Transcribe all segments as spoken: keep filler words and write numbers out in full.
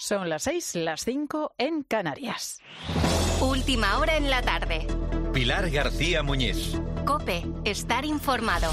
Son las seis, las cinco en Canarias. Última hora en la tarde. Pilar García Muñiz. COPE, estar informado.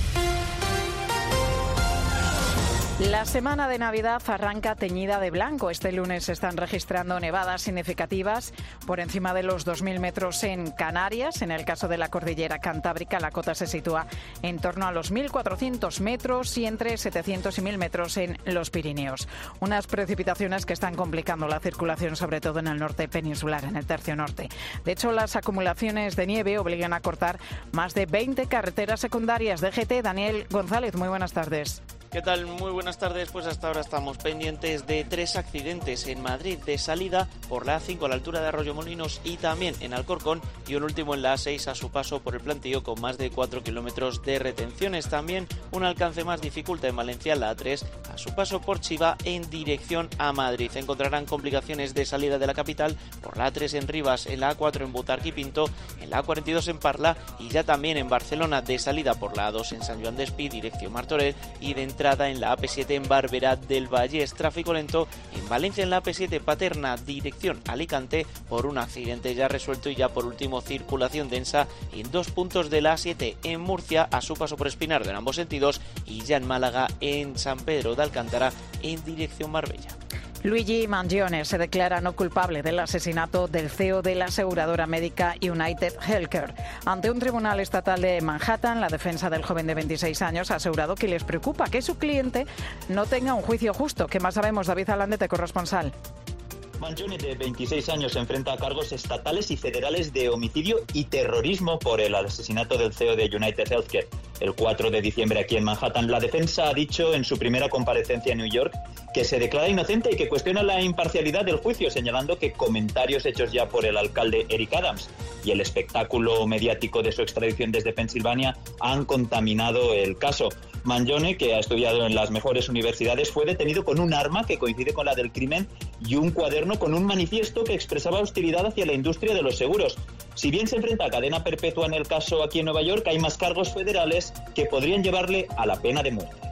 La semana de Navidad arranca teñida de blanco. Este lunes se están registrando nevadas significativas por encima de los dos mil metros en Canarias. En el caso de la cordillera cantábrica, la cota se sitúa en torno a los mil cuatrocientos metros y entre setecientos y mil metros en los Pirineos. Unas precipitaciones que están complicando la circulación, sobre todo en el norte peninsular, en el tercio norte. De hecho, las acumulaciones de nieve obligan a cortar más de veinte carreteras secundarias. D G T, Daniel González, muy buenas tardes. ¿Qué tal? Muy buenas tardes. Pues hasta ahora estamos pendientes de tres accidentes en Madrid de salida por la A cinco a la altura de Arroyomolinos y también en Alcorcón, y un último en la A seis a su paso por el Plantío con más de cuatro kilómetros de retenciones. También un alcance más dificulta en Valencia, la A tres a su paso por Chiva en dirección a Madrid. Encontrarán complicaciones de salida de la capital por la A tres en Rivas, en la A cuatro en Butarque y Pinto, en la A cuarenta y dos en Parla y ya también en Barcelona de salida por la A dos en San Joan d'Espí, dirección Martorell, y de entrada en la A P siete en Barberá del Vallés. Tráfico lento en Valencia en la A P siete Paterna, dirección Alicante, por un accidente ya resuelto, y ya por último circulación densa en dos puntos de la A siete en Murcia a su paso por Espinardo en ambos sentidos, y ya en Málaga en San Pedro de Alcántara en dirección Marbella. Luigi Mangione se declara no culpable del asesinato del C E O de la aseguradora médica United Healthcare. Ante un tribunal estatal de Manhattan, la defensa del joven de veintiséis años ha asegurado que les preocupa que su cliente no tenga un juicio justo. ¿Qué más sabemos? David Alandete, corresponsal. Mangione, de veintiséis años, se enfrenta a cargos estatales y federales de homicidio y terrorismo por el asesinato del C E O de United Healthcare. El cuatro de diciembre aquí en Manhattan, la defensa ha dicho en su primera comparecencia en New York que se declara inocente y que cuestiona la imparcialidad del juicio, señalando que comentarios hechos ya por el alcalde Eric Adams y el espectáculo mediático de su extradición desde Pensilvania han contaminado el caso. Mangione, que ha estudiado en las mejores universidades, fue detenido con un arma que coincide con la del crimen y un cuaderno con un manifiesto que expresaba hostilidad hacia la industria de los seguros. Si bien se enfrenta a cadena perpetua en el caso aquí en Nueva York, hay más cargos federales que podrían llevarle a la pena de muerte.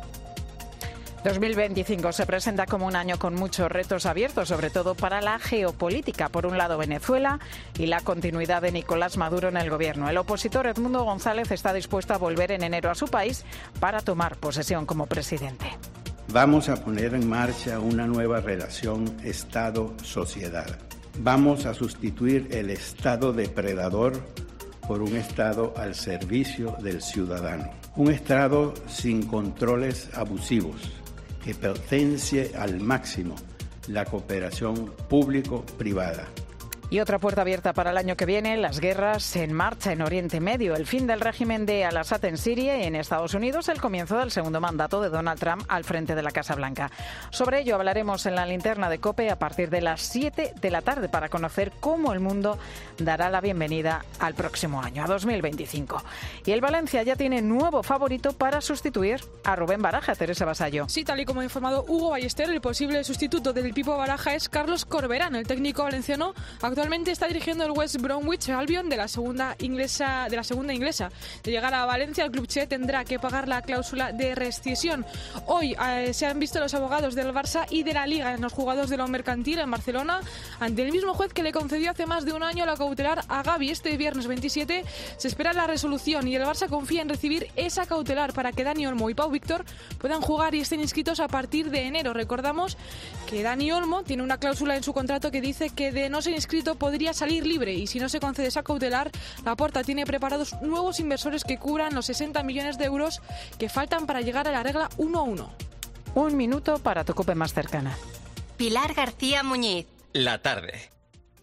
dos mil veinticinco se presenta como un año con muchos retos abiertos, sobre todo para la geopolítica. Por un lado, Venezuela y la continuidad de Nicolás Maduro en el gobierno. El opositor Edmundo González está dispuesto a volver en enero a su país para tomar posesión como presidente. Vamos a poner en marcha una nueva relación Estado-sociedad. Vamos a sustituir el Estado depredador por un Estado al servicio del ciudadano. Un Estado sin controles abusivos, que potencie al máximo la cooperación público-privada. Y otra puerta abierta para el año que viene, las guerras en marcha en Oriente Medio, el fin del régimen de Al-Assad en Siria y en Estados Unidos, el comienzo del segundo mandato de Donald Trump al frente de la Casa Blanca. Sobre ello hablaremos en la linterna de COPE a partir de las siete de la tarde para conocer cómo el mundo dará la bienvenida al próximo año, a dos mil veinticinco. Y el Valencia ya tiene nuevo favorito para sustituir a Rubén Baraja. Teresa Vasallo. Sí, tal y como ha informado Hugo Ballester, el posible sustituto del Pipo Baraja es Carlos Corberán. El técnico valenciano actualmente está dirigiendo el West Bromwich Albion de la segunda inglesa. De la segunda inglesa. De llegar a Valencia, el club che tendrá que pagar la cláusula de rescisión. Hoy eh, se han visto los abogados del Barça y de la Liga en los juzgados de lo mercantil en Barcelona ante el mismo juez que le concedió hace más de un año la cautelar a Gavi. Este viernes veintisiete se espera la resolución y el Barça confía en recibir esa cautelar para que Dani Olmo y Pau Víctor puedan jugar y estén inscritos a partir de enero. Recordamos que Dani Olmo tiene una cláusula en su contrato que dice que de no ser inscrito podría salir libre, y si no se concede esa cautelar, Laporta tiene preparados nuevos inversores que cubran los sesenta millones de euros que faltan para llegar a la regla uno a uno. Un minuto para tu COPE más cercana. Pilar García Muñiz. La tarde.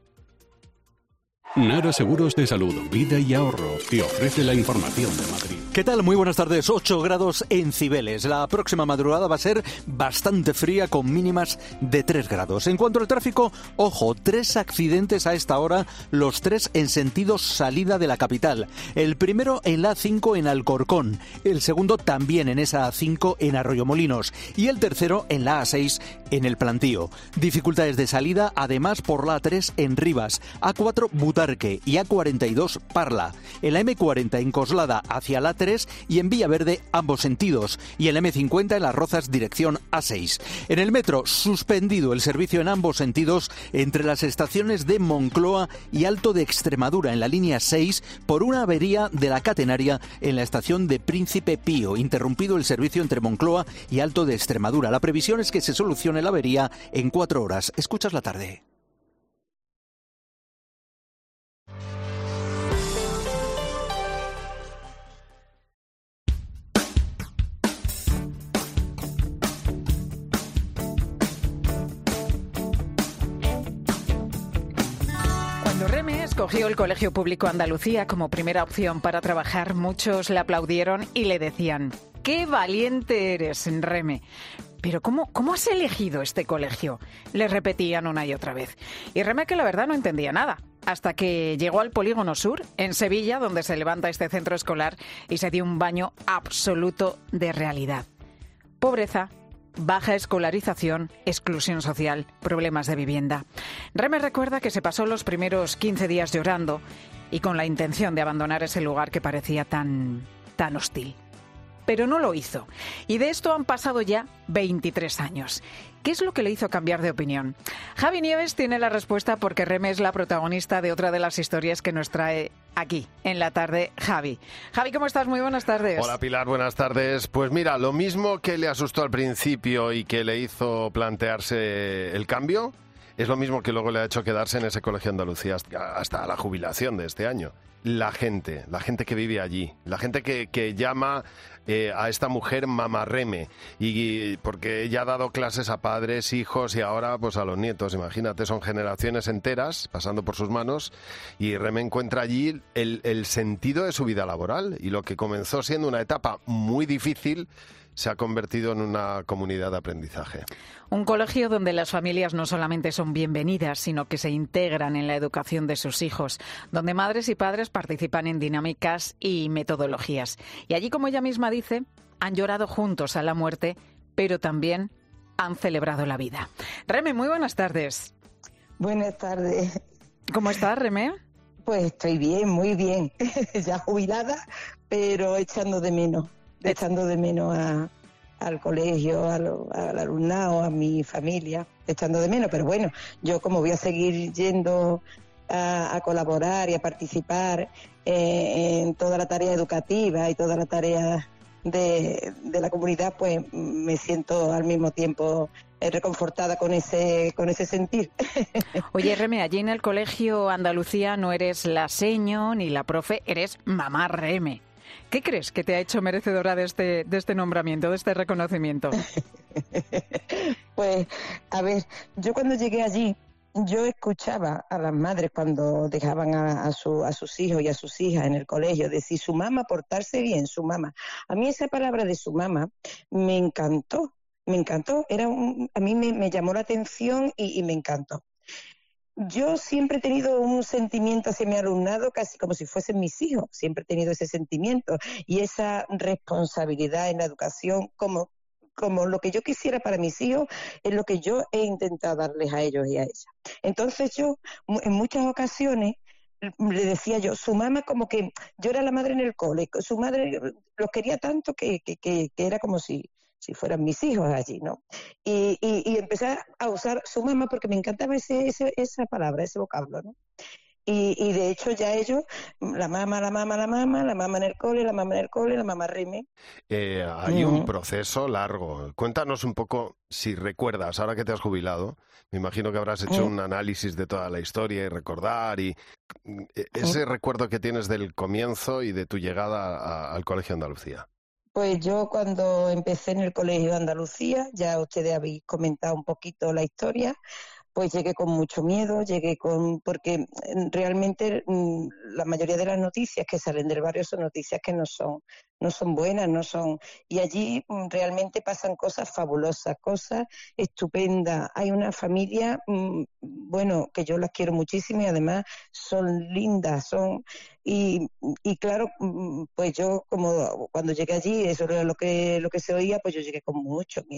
Nara Seguros de Salud, Vida y Ahorro te ofrece la información de Madrid. ¿Qué tal? Muy buenas tardes. ocho grados en Cibeles. La próxima madrugada va a ser bastante fría con mínimas de tres grados. En cuanto al tráfico, ojo, tres accidentes a esta hora, los tres en sentido salida de la capital. El primero en la A cinco en Alcorcón, el segundo también en esa A cinco en Arroyomolinos y el tercero en la A seis en el Plantío. Dificultades de salida además por la A tres en Rivas, A cuatro Butarque Butarque y A cuarenta y dos Parla, en la eme cuarenta en Coslada hacia la A tres y en Villaverde ambos sentidos, y en la eme cincuenta en Las Rozas dirección A seis. En el metro, suspendido el servicio en ambos sentidos entre las estaciones de Moncloa y Alto de Extremadura en la línea seis por una avería de la catenaria en la estación de Príncipe Pío, interrumpido el servicio entre Moncloa y Alto de Extremadura. La previsión es que se solucione la avería en cuatro horas. Escuchas la tarde. Cuando Reme escogió el Colegio Público Andalucía como primera opción para trabajar, muchos le aplaudieron y le decían: ¡qué valiente eres, Reme! Pero ¿cómo, ¿cómo has elegido este colegio?, le repetían una y otra vez. Y Reme, que la verdad no entendía nada, hasta que llegó al Polígono Sur, en Sevilla, donde se levanta este centro escolar, y se dio un baño absoluto de realidad. Pobreza, baja escolarización, exclusión social, problemas de vivienda. Reme recuerda que se pasó los primeros quince días llorando y con la intención de abandonar ese lugar que parecía tan, tan hostil. Pero no lo hizo. Y de esto han pasado ya veintitrés años. ¿Qué es lo que le hizo cambiar de opinión? Javi Nieves tiene la respuesta, porque Reme es la protagonista de otra de las historias que nos trae aquí, en la tarde, Javi. Javi, ¿cómo estás? Muy buenas tardes. Hola, Pilar, buenas tardes. Pues mira, lo mismo que le asustó al principio y que le hizo plantearse el cambio, es lo mismo que luego le ha hecho quedarse en ese colegio Andalucía hasta, hasta la jubilación de este año. La gente, la gente que vive allí, la gente que, que llama eh, a esta mujer Mamá Reme, y, y porque ella ha dado clases a padres, hijos y ahora pues a los nietos. Imagínate, son generaciones enteras pasando por sus manos, y Reme encuentra allí el, el sentido de su vida laboral, y lo que comenzó siendo una etapa muy difícil se ha convertido en una comunidad de aprendizaje. Un colegio donde las familias no solamente son bienvenidas, sino que se integran en la educación de sus hijos, donde madres y padres participan en dinámicas y metodologías. Y allí, como ella misma dice, han llorado juntos a la muerte, pero también han celebrado la vida. Reme, muy buenas tardes. Buenas tardes. ¿Cómo estás, Reme? Pues estoy bien, muy bien. Ya jubilada, pero echando de menos. echando de menos a, al colegio, a lo, al alumnado, a mi familia, echando de menos. Pero bueno, yo como voy a seguir yendo a, a colaborar y a participar eh, en toda la tarea educativa y toda la tarea de, de la comunidad, pues me siento al mismo tiempo eh, reconfortada con ese, con ese sentir. Oye, Reme, allí en el colegio Andalucía no eres la seño ni la profe, eres Mamá Reme. ¿Qué crees que te ha hecho merecedora de este, de este nombramiento, de este reconocimiento? Pues, a ver, yo cuando llegué allí, yo escuchaba a las madres cuando dejaban a, a, su, a sus hijos y a sus hijas en el colegio decir su mamá, portarse bien, su mamá. A mí esa palabra de su mamá me encantó, me encantó. Era un, a mí me, me llamó la atención y, y me encantó. Yo siempre he tenido un sentimiento hacia mi alumnado casi como si fuesen mis hijos. Siempre he tenido ese sentimiento y esa responsabilidad en la educación como, como lo que yo quisiera para mis hijos es lo que yo he intentado darles a ellos y a ellas. Entonces yo en muchas ocasiones le decía yo, su mamá como que yo era la madre en el cole, su madre los quería tanto que, que, que, que era como si... si fueran mis hijos allí, ¿no? Y, y, y empecé a usar su mamá porque me encantaba ese, ese, esa palabra, ese vocablo, ¿no? Y, y de hecho ya ellos, la mamá, la mamá, la mamá, la mamá en el cole, la mamá en el cole, la mamá Reme. Eh, hay Mm. un proceso largo. Cuéntanos un poco, si recuerdas, ahora que te has jubilado, me imagino que habrás hecho Mm. un análisis de toda la historia y recordar, y eh, ese recuerdo que tienes del comienzo y de tu llegada a- al Colegio Andalucía. Pues yo cuando empecé en el Colegio de Andalucía, ya ustedes habéis comentado un poquito la historia, pues llegué con mucho miedo, llegué con porque mm, realmente mm, la mayoría de las noticias que salen del barrio son noticias que no son no son buenas, no son y allí mm, realmente pasan cosas fabulosas, cosas estupendas. Hay una familia, mm, bueno, que yo las quiero muchísimo y además son lindas, son y, y claro, mm, pues yo como cuando llegué allí, eso era lo que lo que se oía, pues yo llegué con mucho miedo.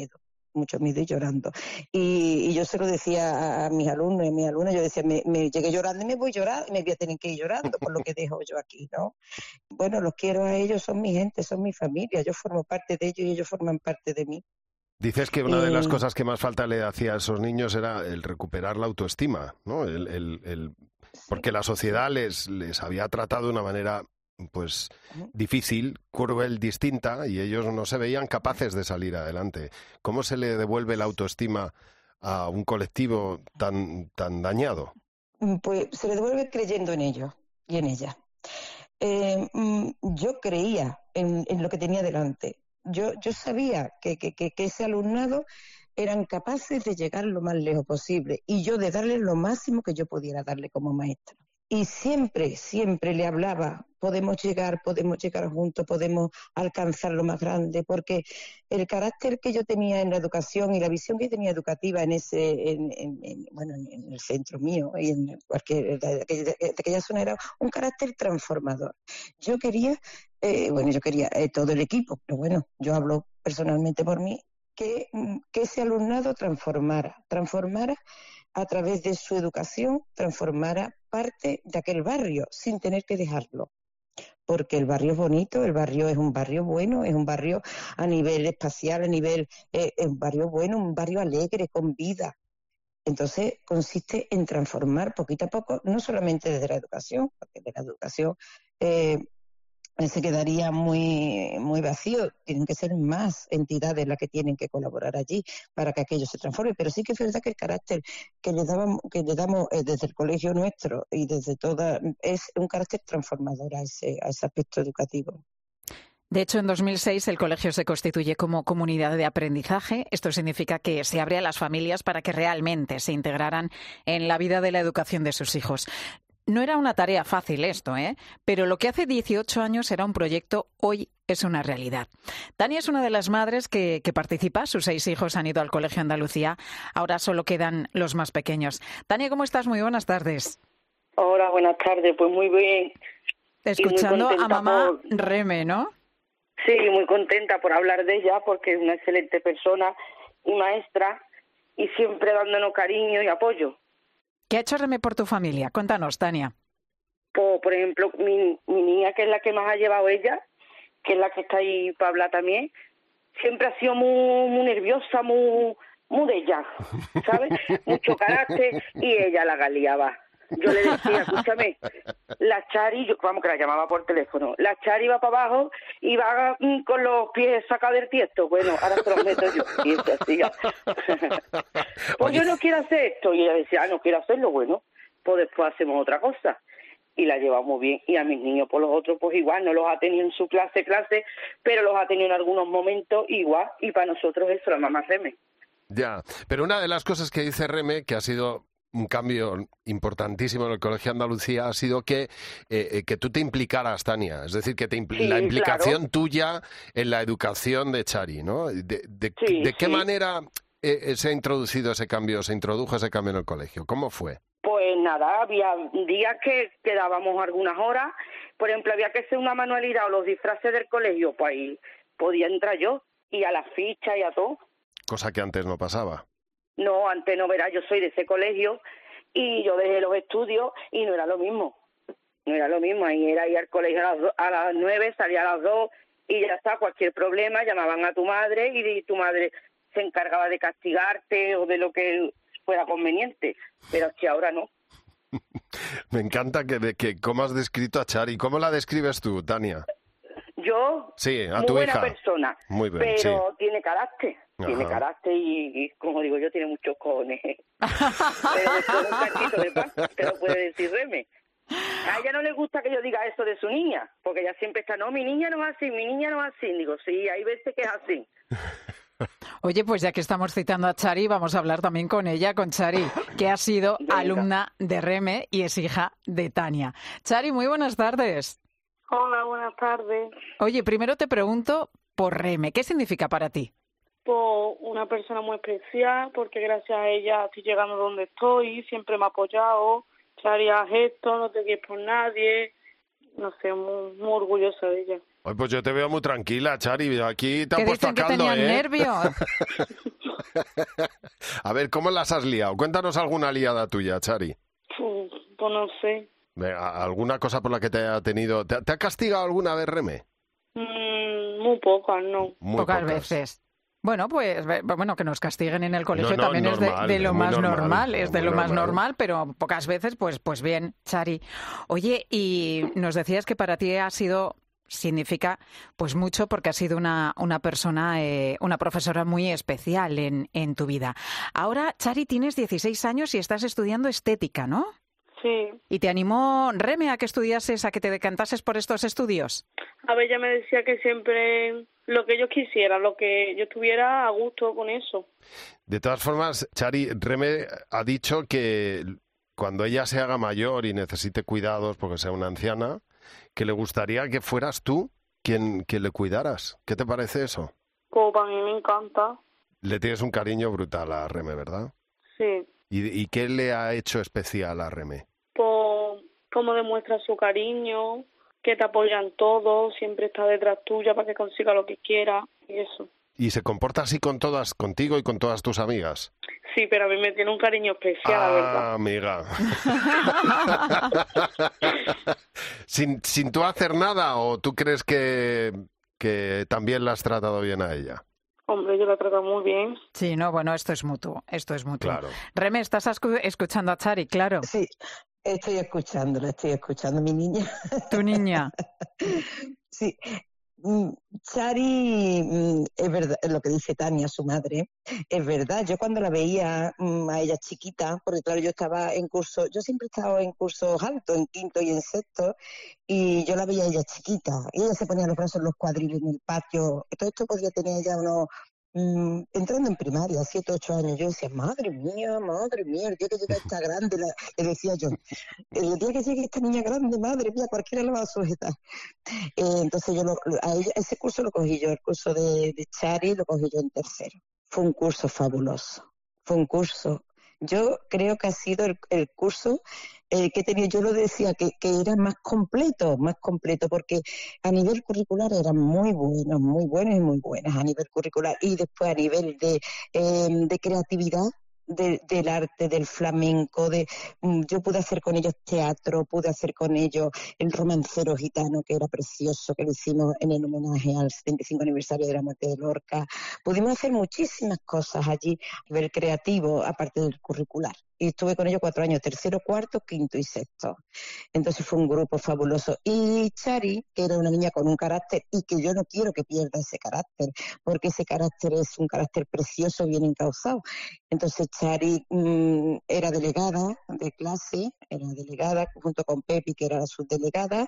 mucho miedo y llorando. Y, y yo se lo decía a, a mis alumnos y a mis alumnas, yo decía, me, me llegué llorando y me voy llorando, y me voy a tener que ir llorando por lo que dejo yo aquí, ¿no? Bueno, los quiero a ellos, son mi gente, son mi familia, yo formo parte de ellos y ellos forman parte de mí. Dices que una de las Eh, cosas que más falta le hacía a esos niños era el recuperar la autoestima, ¿no? El, el, el... Porque la sociedad les, les había tratado de una manera pues difícil, cruel, distinta, y ellos no se veían capaces de salir adelante. ¿Cómo se le devuelve la autoestima a un colectivo tan, tan dañado? Pues se le devuelve creyendo en ellos y en ella. Eh, yo creía en, en lo que tenía delante. Yo, yo sabía que, que, que, que ese alumnado eran capaces de llegar lo más lejos posible y yo de darle lo máximo que yo pudiera darle como maestra. Y siempre, siempre le hablaba, podemos llegar, podemos llegar juntos, podemos alcanzar lo más grande, porque el carácter que yo tenía en la educación y la visión que tenía educativa en ese, en, en, en, bueno, en el centro mío y en cualquier, de aquella, de aquella zona era un carácter transformador. Yo quería, eh, bueno, yo quería eh, todo el equipo, pero bueno, yo hablo personalmente por mí, que, que ese alumnado transformara, transformara a través de su educación, transformara parte de aquel barrio sin tener que dejarlo. Porque el barrio es bonito, el barrio es un barrio bueno, es un barrio a nivel espacial, a nivel, eh, es un barrio bueno, un barrio alegre, con vida. Entonces consiste en transformar poquito a poco, no solamente desde la educación, porque de la educación eh, se quedaría muy, muy vacío. Tienen que ser más entidades las que tienen que colaborar allí para que aquello se transforme. Pero sí que es verdad que el carácter que le damos, que le damos eh, desde el colegio nuestro y desde toda, es un carácter transformador a ese, a ese aspecto educativo. De hecho, en dos mil seis el colegio se constituye como comunidad de aprendizaje. Esto significa que se abre a las familias para que realmente se integraran en la vida de la educación de sus hijos. No era una tarea fácil esto, ¿eh? Pero lo que hace dieciocho años era un proyecto, hoy es una realidad. Tania es una de las madres que, que participa. Sus seis hijos han ido al Colegio Andalucía. Ahora solo quedan los más pequeños. Tania, ¿cómo estás? Muy buenas tardes. Hola, buenas tardes. Pues muy bien. Escuchando a mamá por... Reme, ¿no? Sí, muy contenta por hablar de ella, porque es una excelente persona y maestra y siempre dándonos cariño y apoyo. ¿Qué ha hecho Reme por tu familia? Cuéntanos, Tania. Por, por ejemplo, mi, mi niña, que es la que más ha llevado ella, que es la que está ahí para hablar también, siempre ha sido muy, muy nerviosa, muy, muy de ella, ¿sabes? Mucho carácter, y ella la galeaba. Yo le decía, escúchame, la Chari, yo, vamos, que la llamaba por teléfono, la Chari va para abajo y va mm, con los pies sacados del tiesto. Bueno, ahora te los meto yo. Y eso hacía. Pues yo no quiero hacer esto. Y ella decía, ah, no quiero hacerlo. Bueno, pues después hacemos otra cosa. Y la llevamos bien. Y a mis niños, por los otros, pues igual, no los ha tenido en su clase, clase, pero los ha tenido en algunos momentos igual. Y para nosotros eso, la mamá Reme. Ya, pero una de las cosas que dice Reme, que ha sido un cambio importantísimo en el Colegio Andalucía, ha sido que, eh, que tú te implicaras, Tania. Es decir, que te impl- sí, la implicación claro. tuya en la educación de Chari, ¿no? ¿De, de, sí, de qué sí. manera eh, se ha introducido ese cambio, se introdujo ese cambio en el colegio? ¿Cómo fue? Pues nada, había días que quedábamos algunas horas. Por ejemplo, había que hacer una manualidad o los disfraces del colegio, pues ahí podía entrar yo, y a las fichas y a todo. Cosa que antes no pasaba. No, antes no, verás, yo soy de ese colegio y yo dejé los estudios y no era lo mismo. No era lo mismo, ahí era ir al colegio a las, do, a las nueve, salía a las dos y ya está, cualquier problema, llamaban a tu madre y tu madre se encargaba de castigarte o de lo que fuera conveniente, pero es que ahora no. Me encanta que, de, que cómo has descrito a Chari. ¿Cómo la describes tú, Tania? Yo, sí, a muy tu buena hija. persona, Muy bien, pero sí. tiene carácter. Tiene Ajá. carácter y, y, como digo yo, tiene muchos cojones. Pero después un cachito de pan, te lo puede decir Reme. A ella no le gusta que yo diga eso de su niña, porque ella siempre está, no, mi niña no es así, mi niña no es así. Digo, sí, hay veces que es así. Oye, pues ya que estamos citando a Chari, vamos a hablar también con ella, con Chari, que ha sido Venga. alumna de Reme y es hija de Tania. Chari, muy buenas tardes. Hola, buenas tardes. Oye, primero te pregunto por Reme, ¿qué significa para ti? Pues una persona muy especial, porque gracias a ella estoy llegando donde estoy, siempre me ha apoyado, Chari haz esto, no te quedes por nadie, no sé, muy, muy orgullosa de ella. Ay, pues yo te veo muy tranquila, Chari, aquí te han que puesto dicen a caldo, que tenían ¿eh? nervios. A ver, ¿cómo las has liado? Cuéntanos alguna liada tuya, Chari. Pues, pues no sé. ¿Alguna cosa por la que te haya tenido... ¿Te, te ha castigado alguna vez, Reme? Mm, muy pocas, no. Muy pocas, pocas veces. Bueno, pues bueno, que nos castiguen en el colegio No, no, también normal, es de, de lo muy más normal, normal, es de muy lo más normal. normal, pero pocas veces, pues, pues bien, Chari. Oye, y nos decías que para ti ha sido, significa pues mucho porque has sido una, una persona, eh, una profesora muy especial en, en tu vida. Ahora, Chari, tienes dieciséis años y estás estudiando estética, ¿no? Sí. ¿Y te animó Reme a que estudiases, a que te decantases por estos estudios? A ver, ella me decía que siempre lo que yo quisiera, lo que yo estuviera a gusto con eso. De todas formas, Chari, Reme ha dicho que cuando ella se haga mayor y necesite cuidados porque sea una anciana, que le gustaría que fueras tú quien, quien le cuidaras. ¿Qué te parece eso? Como para mí me encanta. Le tienes un cariño brutal a Reme, ¿verdad? Sí. ¿Y, y qué le ha hecho especial a Reme? Pues, cómo demuestra su cariño, que te apoyan todos, siempre está detrás tuya para que consiga lo que quiera y eso. ¿Y se comporta así con todas, contigo y con todas tus amigas? Sí, pero a mí me tiene un cariño especial, ah, la verdad. amiga. sin, sin tú hacer nada, ¿o tú crees que, que también la has tratado bien a ella? Hombre, yo la trato muy bien. Sí, no, bueno, esto es mutuo, esto es mutuo. Claro. Reme, estás escu- escuchando a Chari, claro. Sí, estoy escuchándola, estoy escuchando a mi niña. Tu niña. Sí. Chari, es verdad, lo que dice Tania, su madre, es verdad. Yo cuando la veía a ella chiquita, porque claro, yo estaba en curso, yo siempre he estado en cursos altos, en quinto y en sexto, y yo la veía a ella chiquita, y ella se ponía los brazos en los cuadriles en el patio. Todo esto podría tener ella unos, mmm, entrando en primaria, siete, ocho años. Yo decía, madre mía, madre mía, el día que llegue esta grande, la, le decía yo, el día que llegue esta niña grande, madre mía, cualquiera la va a sujetar. Eh, entonces yo lo, a ella, ese curso lo cogí yo, el curso de, de Chari lo cogí yo en tercero. Fue un curso fabuloso, fue un curso. Yo creo que ha sido el, el curso eh, que he tenido, yo lo decía, que, que era más completo, más completo, porque a nivel curricular eran muy buenos, muy buenos y muy buenas a nivel curricular. Y después a nivel de, eh, de creatividad, De, del arte, del flamenco, de um, yo pude hacer con ellos teatro, pude hacer con ellos el romancero gitano, que era precioso, que lo hicimos en el homenaje al setenta y cinco aniversario de la muerte de Lorca. Pudimos hacer muchísimas cosas allí a nivel creativo, aparte del curricular. Y estuve con ellos cuatro años, tercero, cuarto, quinto y sexto. Entonces fue un grupo fabuloso. Y Chari, que era una niña con un carácter, y que yo no quiero que pierda ese carácter, porque ese carácter es un carácter precioso, bien encauzado. Entonces Chari mmm, era delegada de clase, era delegada junto con Pepi, que era la subdelegada,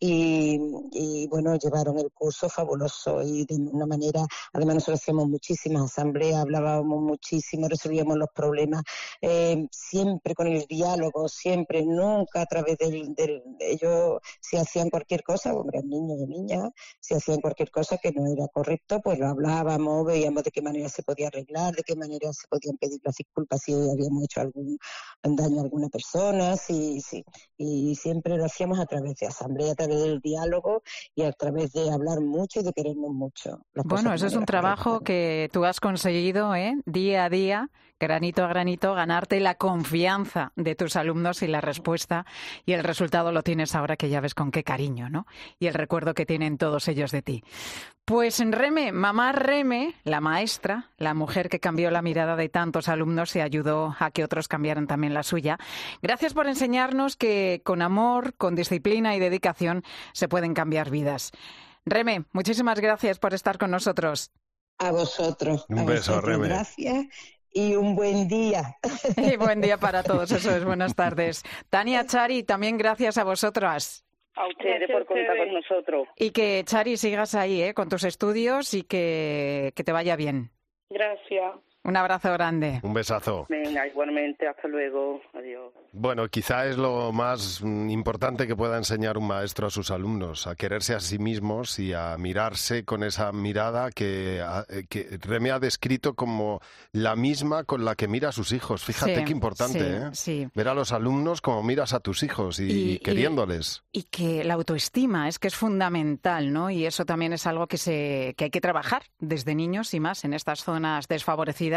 y, y bueno, llevaron el curso fabuloso y de una manera, además nosotros hacíamos muchísimas asambleas, hablábamos muchísimo, resolvíamos los problemas, eh, siempre con el diálogo, siempre, nunca a través del, del ellos, si hacían cualquier cosa, hombre, niños y niñas, si hacían cualquier cosa que no era correcto, pues lo hablábamos, veíamos de qué manera se podía arreglar, de qué manera se podían pedir las disculpas si habíamos hecho algún daño a alguna persona, sí, sí, y siempre lo hacíamos a través de asamblea, a través del diálogo y a través de hablar mucho y de querernos mucho. Bueno, eso es un trabajo que tú has conseguido, ¿eh? Día a día, granito a granito, ganarte la confianza de tus alumnos y la respuesta, y el resultado lo tienes ahora, que ya ves con qué cariño, ¿no? Y el recuerdo que tienen todos ellos de ti. Pues en Reme, mamá Reme, la maestra, la mujer que cambió la mirada de tantos alumnos y ayudó a que otros cambiaran también la suya. Gracias por enseñarnos que con amor, con disciplina y dedicación se pueden cambiar vidas. Reme, muchísimas gracias por estar con nosotros. A vosotros. Un a beso, vosotros, Reme. Gracias y un buen día. Y buen día para todos, eso es, buenas tardes. Tania, Chari, también gracias a vosotras. A ustedes por contar con nosotros. Y que, Chari, sigas ahí, ¿eh? Con tus estudios y que, que te vaya bien. Gracias. Un abrazo grande. Un besazo. Venga, igualmente, hasta luego. Adiós. Bueno, quizá es lo más mm, importante que pueda enseñar un maestro a sus alumnos, a quererse a sí mismos y a mirarse con esa mirada que, a, que Reme ha descrito como la misma con la que mira a sus hijos. Fíjate Sí, qué importante, sí, ¿eh? sí. Ver a los alumnos como miras a tus hijos y, Y- y queriéndoles. Y que la autoestima es que es fundamental, ¿no? Y eso también es algo que, se, que hay que trabajar desde niños y más en estas zonas desfavorecidas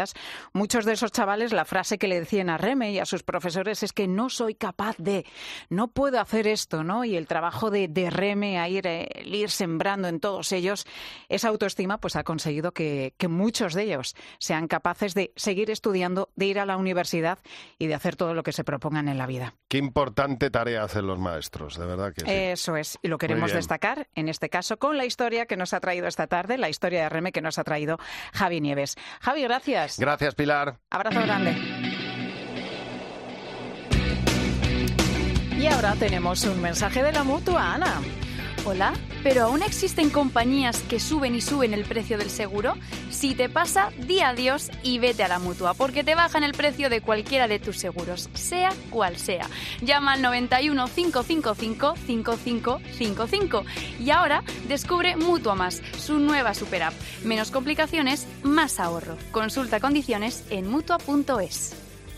vidas, muchos de esos chavales, la frase que le decían a Reme y a sus profesores es que no soy capaz de, no puedo hacer esto, ¿no? Y el trabajo de, de Reme, a ir, eh, el ir sembrando en todos ellos esa autoestima, pues ha conseguido que, que muchos de ellos sean capaces de seguir estudiando, de ir a la universidad y de hacer todo lo que se propongan en la vida. Qué importante tarea hacen los maestros, de verdad que sí. Eso es, y lo queremos destacar, en este caso, con la historia que nos ha traído esta tarde, la historia de Reme que nos ha traído Javi Nieves. Javi, gracias. Gracias, Pilar. Abrazo grande. Y ahora tenemos un mensaje de la Mutua, Ana. Hola, ¿pero aún existen compañías que suben y suben el precio del seguro? Si te pasa, di adiós y vete a la Mutua, porque te bajan el precio de cualquiera de tus seguros, sea cual sea. Llama al noventa y uno, cinco cinco cinco, cinco cinco cinco cinco y ahora descubre Mutua Más, su nueva super app. Menos complicaciones, más ahorro. Consulta condiciones en mutua punto es.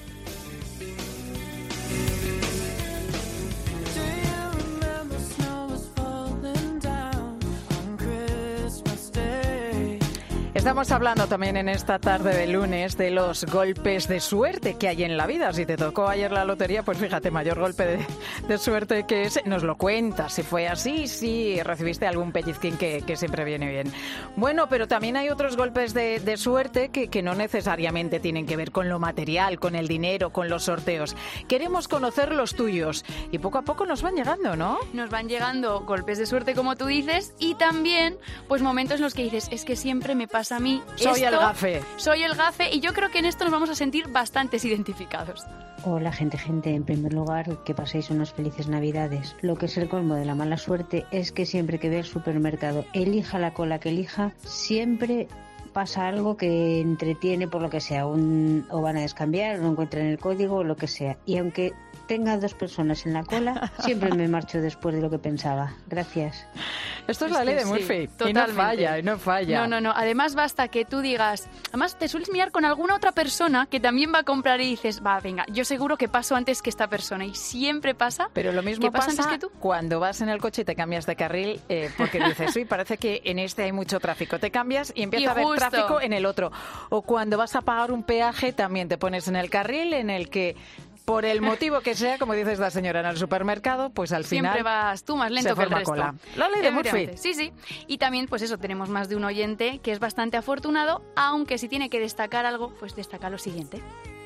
Estamos hablando también en esta tarde de lunes de los golpes de suerte que hay en la vida. Si te tocó ayer la lotería, pues fíjate, mayor golpe de, de suerte que ese. Nos lo cuentas, si fue así, si recibiste algún pellizquín que, que siempre viene bien. Bueno, pero también hay otros golpes de, de suerte que, que no necesariamente tienen que ver con lo material, con el dinero, con los sorteos. Queremos conocer los tuyos y poco a poco nos van llegando, ¿no? Nos van llegando golpes de suerte, como tú dices, y también pues momentos en los que dices, es que siempre me pasa a mí soy esto, el gafe. Soy el gafe y yo creo que en esto nos vamos a sentir bastantes identificados. Hola gente, gente, en primer lugar que paséis unas felices navidades. Lo que es el colmo de la mala suerte es que siempre que ve el supermercado, elija la cola que elija, siempre pasa algo que entretiene por lo que sea, un, o van a descambiar, o no encuentran el código, o lo que sea. Y aunque tenga dos personas en la cola, siempre me marcho después de lo que pensaba. Gracias. Esto es, es la ley de Murphy. Sí, y no falla, y no falla. No, no, no. Además basta que tú digas... Además te sueles mirar con alguna otra persona que también va a comprar y dices, va, venga, yo seguro que paso antes que esta persona. Y siempre pasa. Pero lo mismo pasa, pasa antes que tú. Cuando vas en el coche y te cambias de carril eh, porque dices, uy, parece que en este hay mucho tráfico. Te cambias y empieza y a haber justo. tráfico en el otro. O cuando vas a pagar un peaje también te pones en el carril en el que... Por el motivo que sea, como dices la señora en el supermercado, pues al final siempre vas tú más lento que el resto. Cola. La ley de Murphy. Sí, sí. Y también, pues eso, tenemos más de un oyente que es bastante afortunado, aunque si tiene que destacar algo, pues destaca lo siguiente.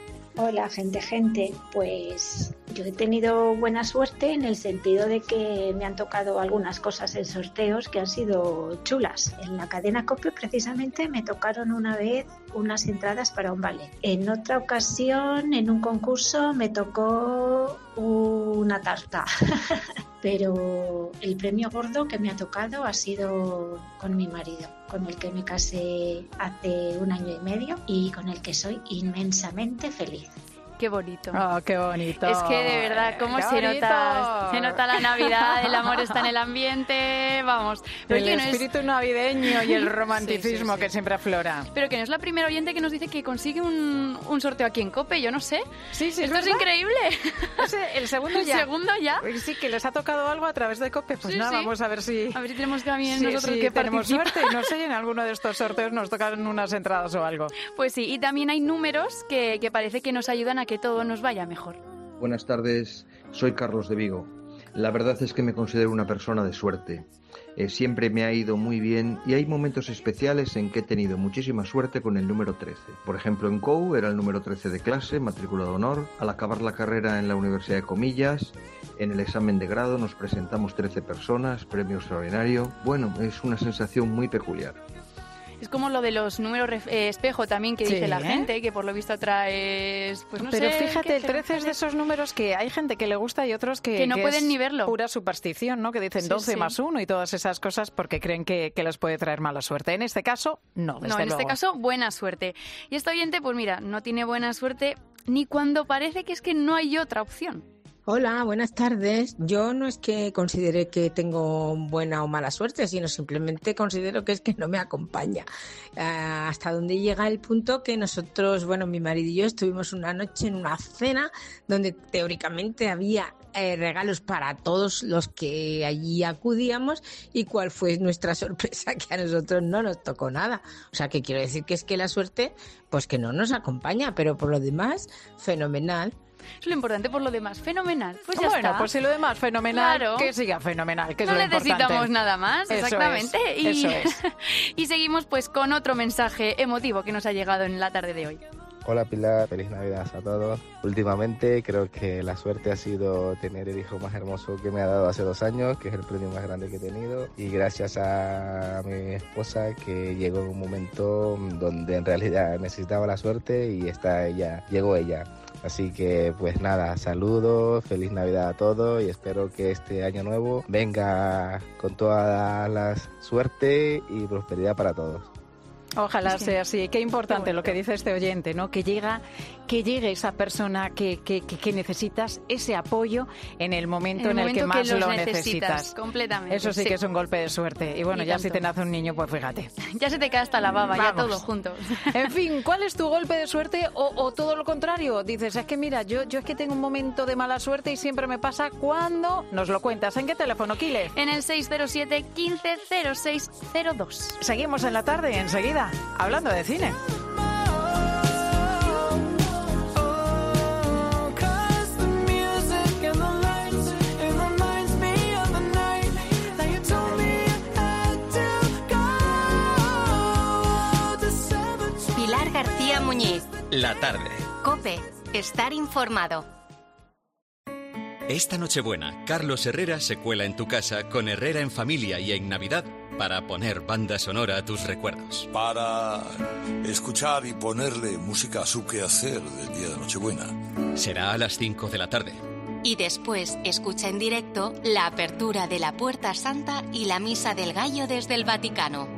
Hola, gente, gente. Pues yo he tenido buena suerte en el sentido de que me han tocado algunas cosas en sorteos que han sido chulas. En la cadena COPE precisamente me tocaron una vez unas entradas para un ballet. En otra ocasión, en un concurso, me tocó una tarta. Pero el premio gordo que me ha tocado ha sido con mi marido, con el que me casé hace un año y medio y con el que soy inmensamente feliz. Qué bonito. Oh, qué bonito. Es que de verdad, cómo se nota, se nota la Navidad, el amor está en el ambiente, vamos. Pero el espíritu es... navideño y el romanticismo sí, sí, sí. que siempre aflora. Pero que no es la primera oyente que nos dice que consigue un, un sorteo aquí en COPE, yo no sé. Sí, sí, Esto es, es increíble. Es el segundo ya. El segundo ya. Sí, que les ha tocado algo a través de COPE. Pues sí, nada, sí. vamos a ver si... A ver si tenemos también sí, nosotros sí, que tenemos participar. suerte y no sé, en alguno de estos sorteos nos tocan unas entradas o algo. Pues sí, y también hay números que, que parece que nos ayudan a que todo nos vaya mejor. Buenas tardes, soy Carlos de Vigo. La verdad es que me considero una persona de suerte. Eh, siempre me ha ido muy bien y hay momentos especiales en que he tenido muchísima suerte con el número trece. Por ejemplo, en C O U era el número trece de clase, matrícula de honor. Al acabar la carrera en la Universidad de Comillas, en el examen de grado nos presentamos trece personas, premio extraordinario. Bueno, es una sensación muy peculiar. Es como lo de los números eh, espejo también que sí, dice la ¿eh? gente, que por lo visto atraes... Pues no Pero sé, fíjate, el trece es de esos números que hay gente que le gusta y otros que, que no que pueden es ni verlo. Pura superstición, ¿no? Que dicen sí, doce sí. más uno y todas esas cosas porque creen que, que les puede traer mala suerte. En este caso, no, desde No, en luego. este caso, buena suerte. Y este oyente, pues mira, no tiene buena suerte ni cuando parece que es que no hay otra opción. Hola, buenas tardes. Yo no es que considere que tengo buena o mala suerte, sino simplemente considero que es que no me acompaña. Uh, hasta donde llega el punto que nosotros, bueno, mi marido y yo estuvimos una noche en una cena donde teóricamente había eh, regalos para todos los que allí acudíamos, y cuál fue nuestra sorpresa, que a nosotros no nos tocó nada. O sea, que quiero decir que es que la suerte, pues que no nos acompaña, pero por lo demás, fenomenal. Es lo importante. Por lo demás, fenomenal. Pues ya bueno, está. Pues si lo demás fenomenal, Claro. que siga fenomenal, que es no lo necesitamos importante. nada más, Eso exactamente. es, y, eso es. y seguimos pues con otro mensaje emotivo que nos ha llegado en la tarde de hoy. Hola Pilar, feliz Navidad a todos. Últimamente creo que la suerte ha sido tener el hijo más hermoso que me ha dado hace dos años, que es el premio más grande que he tenido, y gracias a mi esposa, que llegó en un momento donde en realidad necesitaba la suerte y está ella, llegó ella. Así que pues nada, saludos, feliz Navidad a todos y espero que este año nuevo venga con toda la suerte y prosperidad para todos. Ojalá Es que- sea así. Qué importante Qué lo que dice este oyente, ¿no? Que llega, que llegue esa persona que, que, que, que necesitas ese apoyo en el momento en el, momento que más los lo necesitas, necesitas. completamente. Eso sí, que es un golpe de suerte. Y bueno, Y ya si tanto. te nace un niño, pues fíjate. Ya se te cae hasta la baba, ya Vamos. todo junto. En fin, ¿cuál es tu golpe de suerte o, o todo lo contrario? Dices, es que mira, yo, yo es que tengo un momento de mala suerte y siempre me pasa cuando nos lo cuentas. ¿En qué teléfono, Kile? En el seis cero siete, quince cero seis cero dos. Seguimos en la tarde, enseguida, hablando de cine. Pilar García Muñiz. La tarde. COPE. Estar informado. Esta Nochebuena, Carlos Herrera se cuela en tu casa con Herrera en Familia y en Navidad para poner banda sonora a tus recuerdos. Para escuchar y ponerle música a su quehacer del día de Nochebuena. Será a las cinco de la tarde. Y después escucha en directo la apertura de la Puerta Santa y la Misa del Gallo desde el Vaticano.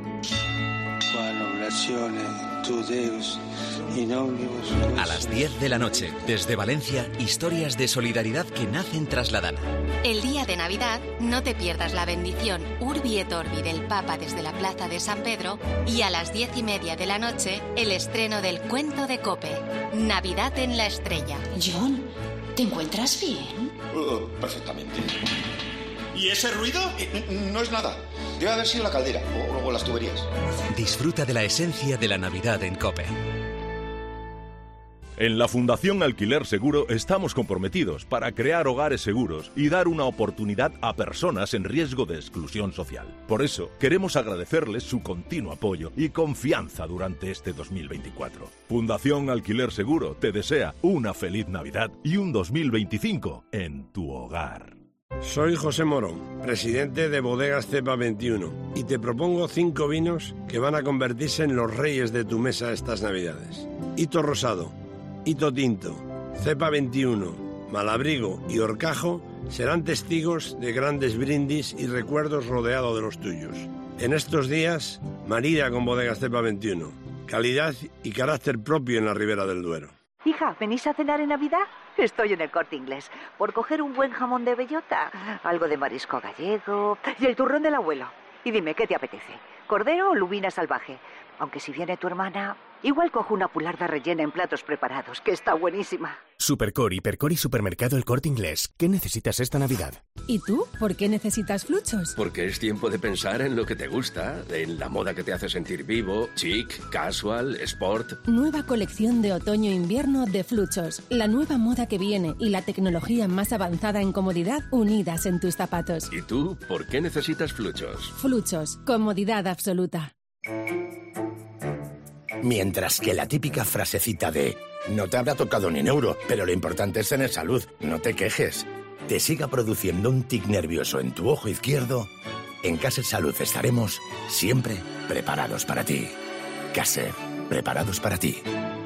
A las diez de la noche, desde Valencia, historias de solidaridad que nacen tras la Dana. El día de Navidad, no te pierdas la bendición Urbi et Orbi del Papa desde la Plaza de San Pedro, y a las diez y media de la noche, el estreno del Cuento de Cope, Navidad en la Estrella. John, ¿te encuentras bien? Uh, perfectamente. ¿Y ese ruido? No es nada. Debe haber sido la caldera o, o las tuberías. Disfruta de la esencia de la Navidad en COPE. En la Fundación Alquiler Seguro estamos comprometidos para crear hogares seguros y dar una oportunidad a personas en riesgo de exclusión social. Por eso, queremos agradecerles su continuo apoyo y confianza durante este dos mil veinticuatro. Fundación Alquiler Seguro te desea una feliz Navidad y un dos mil veinticinco en tu hogar. Soy José Morón, presidente de Bodegas Cepa veintiuno, y te propongo cinco vinos que van a convertirse en los reyes de tu mesa estas Navidades. Hito Rosado, Hito Tinto, Cepa veintiuno, Malabrigo y Horcajo serán testigos de grandes brindis y recuerdos rodeados de los tuyos. En estos días, marida con Bodegas Cepa veintiuno, calidad y carácter propio en la Ribera del Duero. Hija, ¿venís a cenar en Navidad? Estoy en el Corte Inglés por coger un buen jamón de bellota, algo de marisco gallego y el turrón del abuelo. Y dime, ¿qué te apetece? ¿Cordero o lubina salvaje? Aunque si viene tu hermana, igual cojo una pularda rellena en platos preparados, que está buenísima. Supercor, Hipercor y Supermercado El Corte Inglés. ¿Qué necesitas esta Navidad? ¿Y tú? ¿Por qué necesitas Fluchos? Porque es tiempo de pensar en lo que te gusta, en la moda que te hace sentir vivo, chic, casual, sport. Nueva colección de otoño-invierno de Fluchos. La nueva moda que viene y la tecnología más avanzada en comodidad unidas en tus zapatos. ¿Y tú? ¿Por qué necesitas Fluchos? Fluchos. Comodidad absoluta. Mientras que la típica frasecita de no te habrá tocado ni un euro, pero lo importante es tener salud, no te quejes, te siga produciendo un tic nervioso en tu ojo izquierdo, en Caser Salud estaremos siempre preparados para ti. Caser, preparados para ti.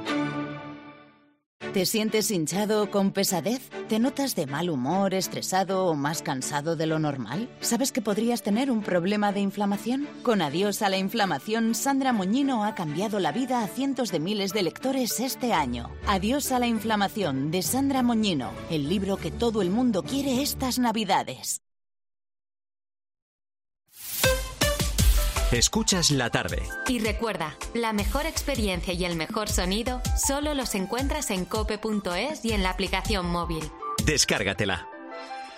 ¿Te sientes hinchado o con pesadez? ¿Te notas de mal humor, estresado o más cansado de lo normal? ¿Sabes que podrías tener un problema de inflamación? Con Adiós a la inflamación, Sandra Moñino ha cambiado la vida a cientos de miles de lectores este año. Adiós a la inflamación, de Sandra Moñino, el libro que todo el mundo quiere estas Navidades. Escuchas la tarde. Y recuerda, la mejor experiencia y el mejor sonido solo los encuentras en cope punto es y en la aplicación móvil. Descárgatela.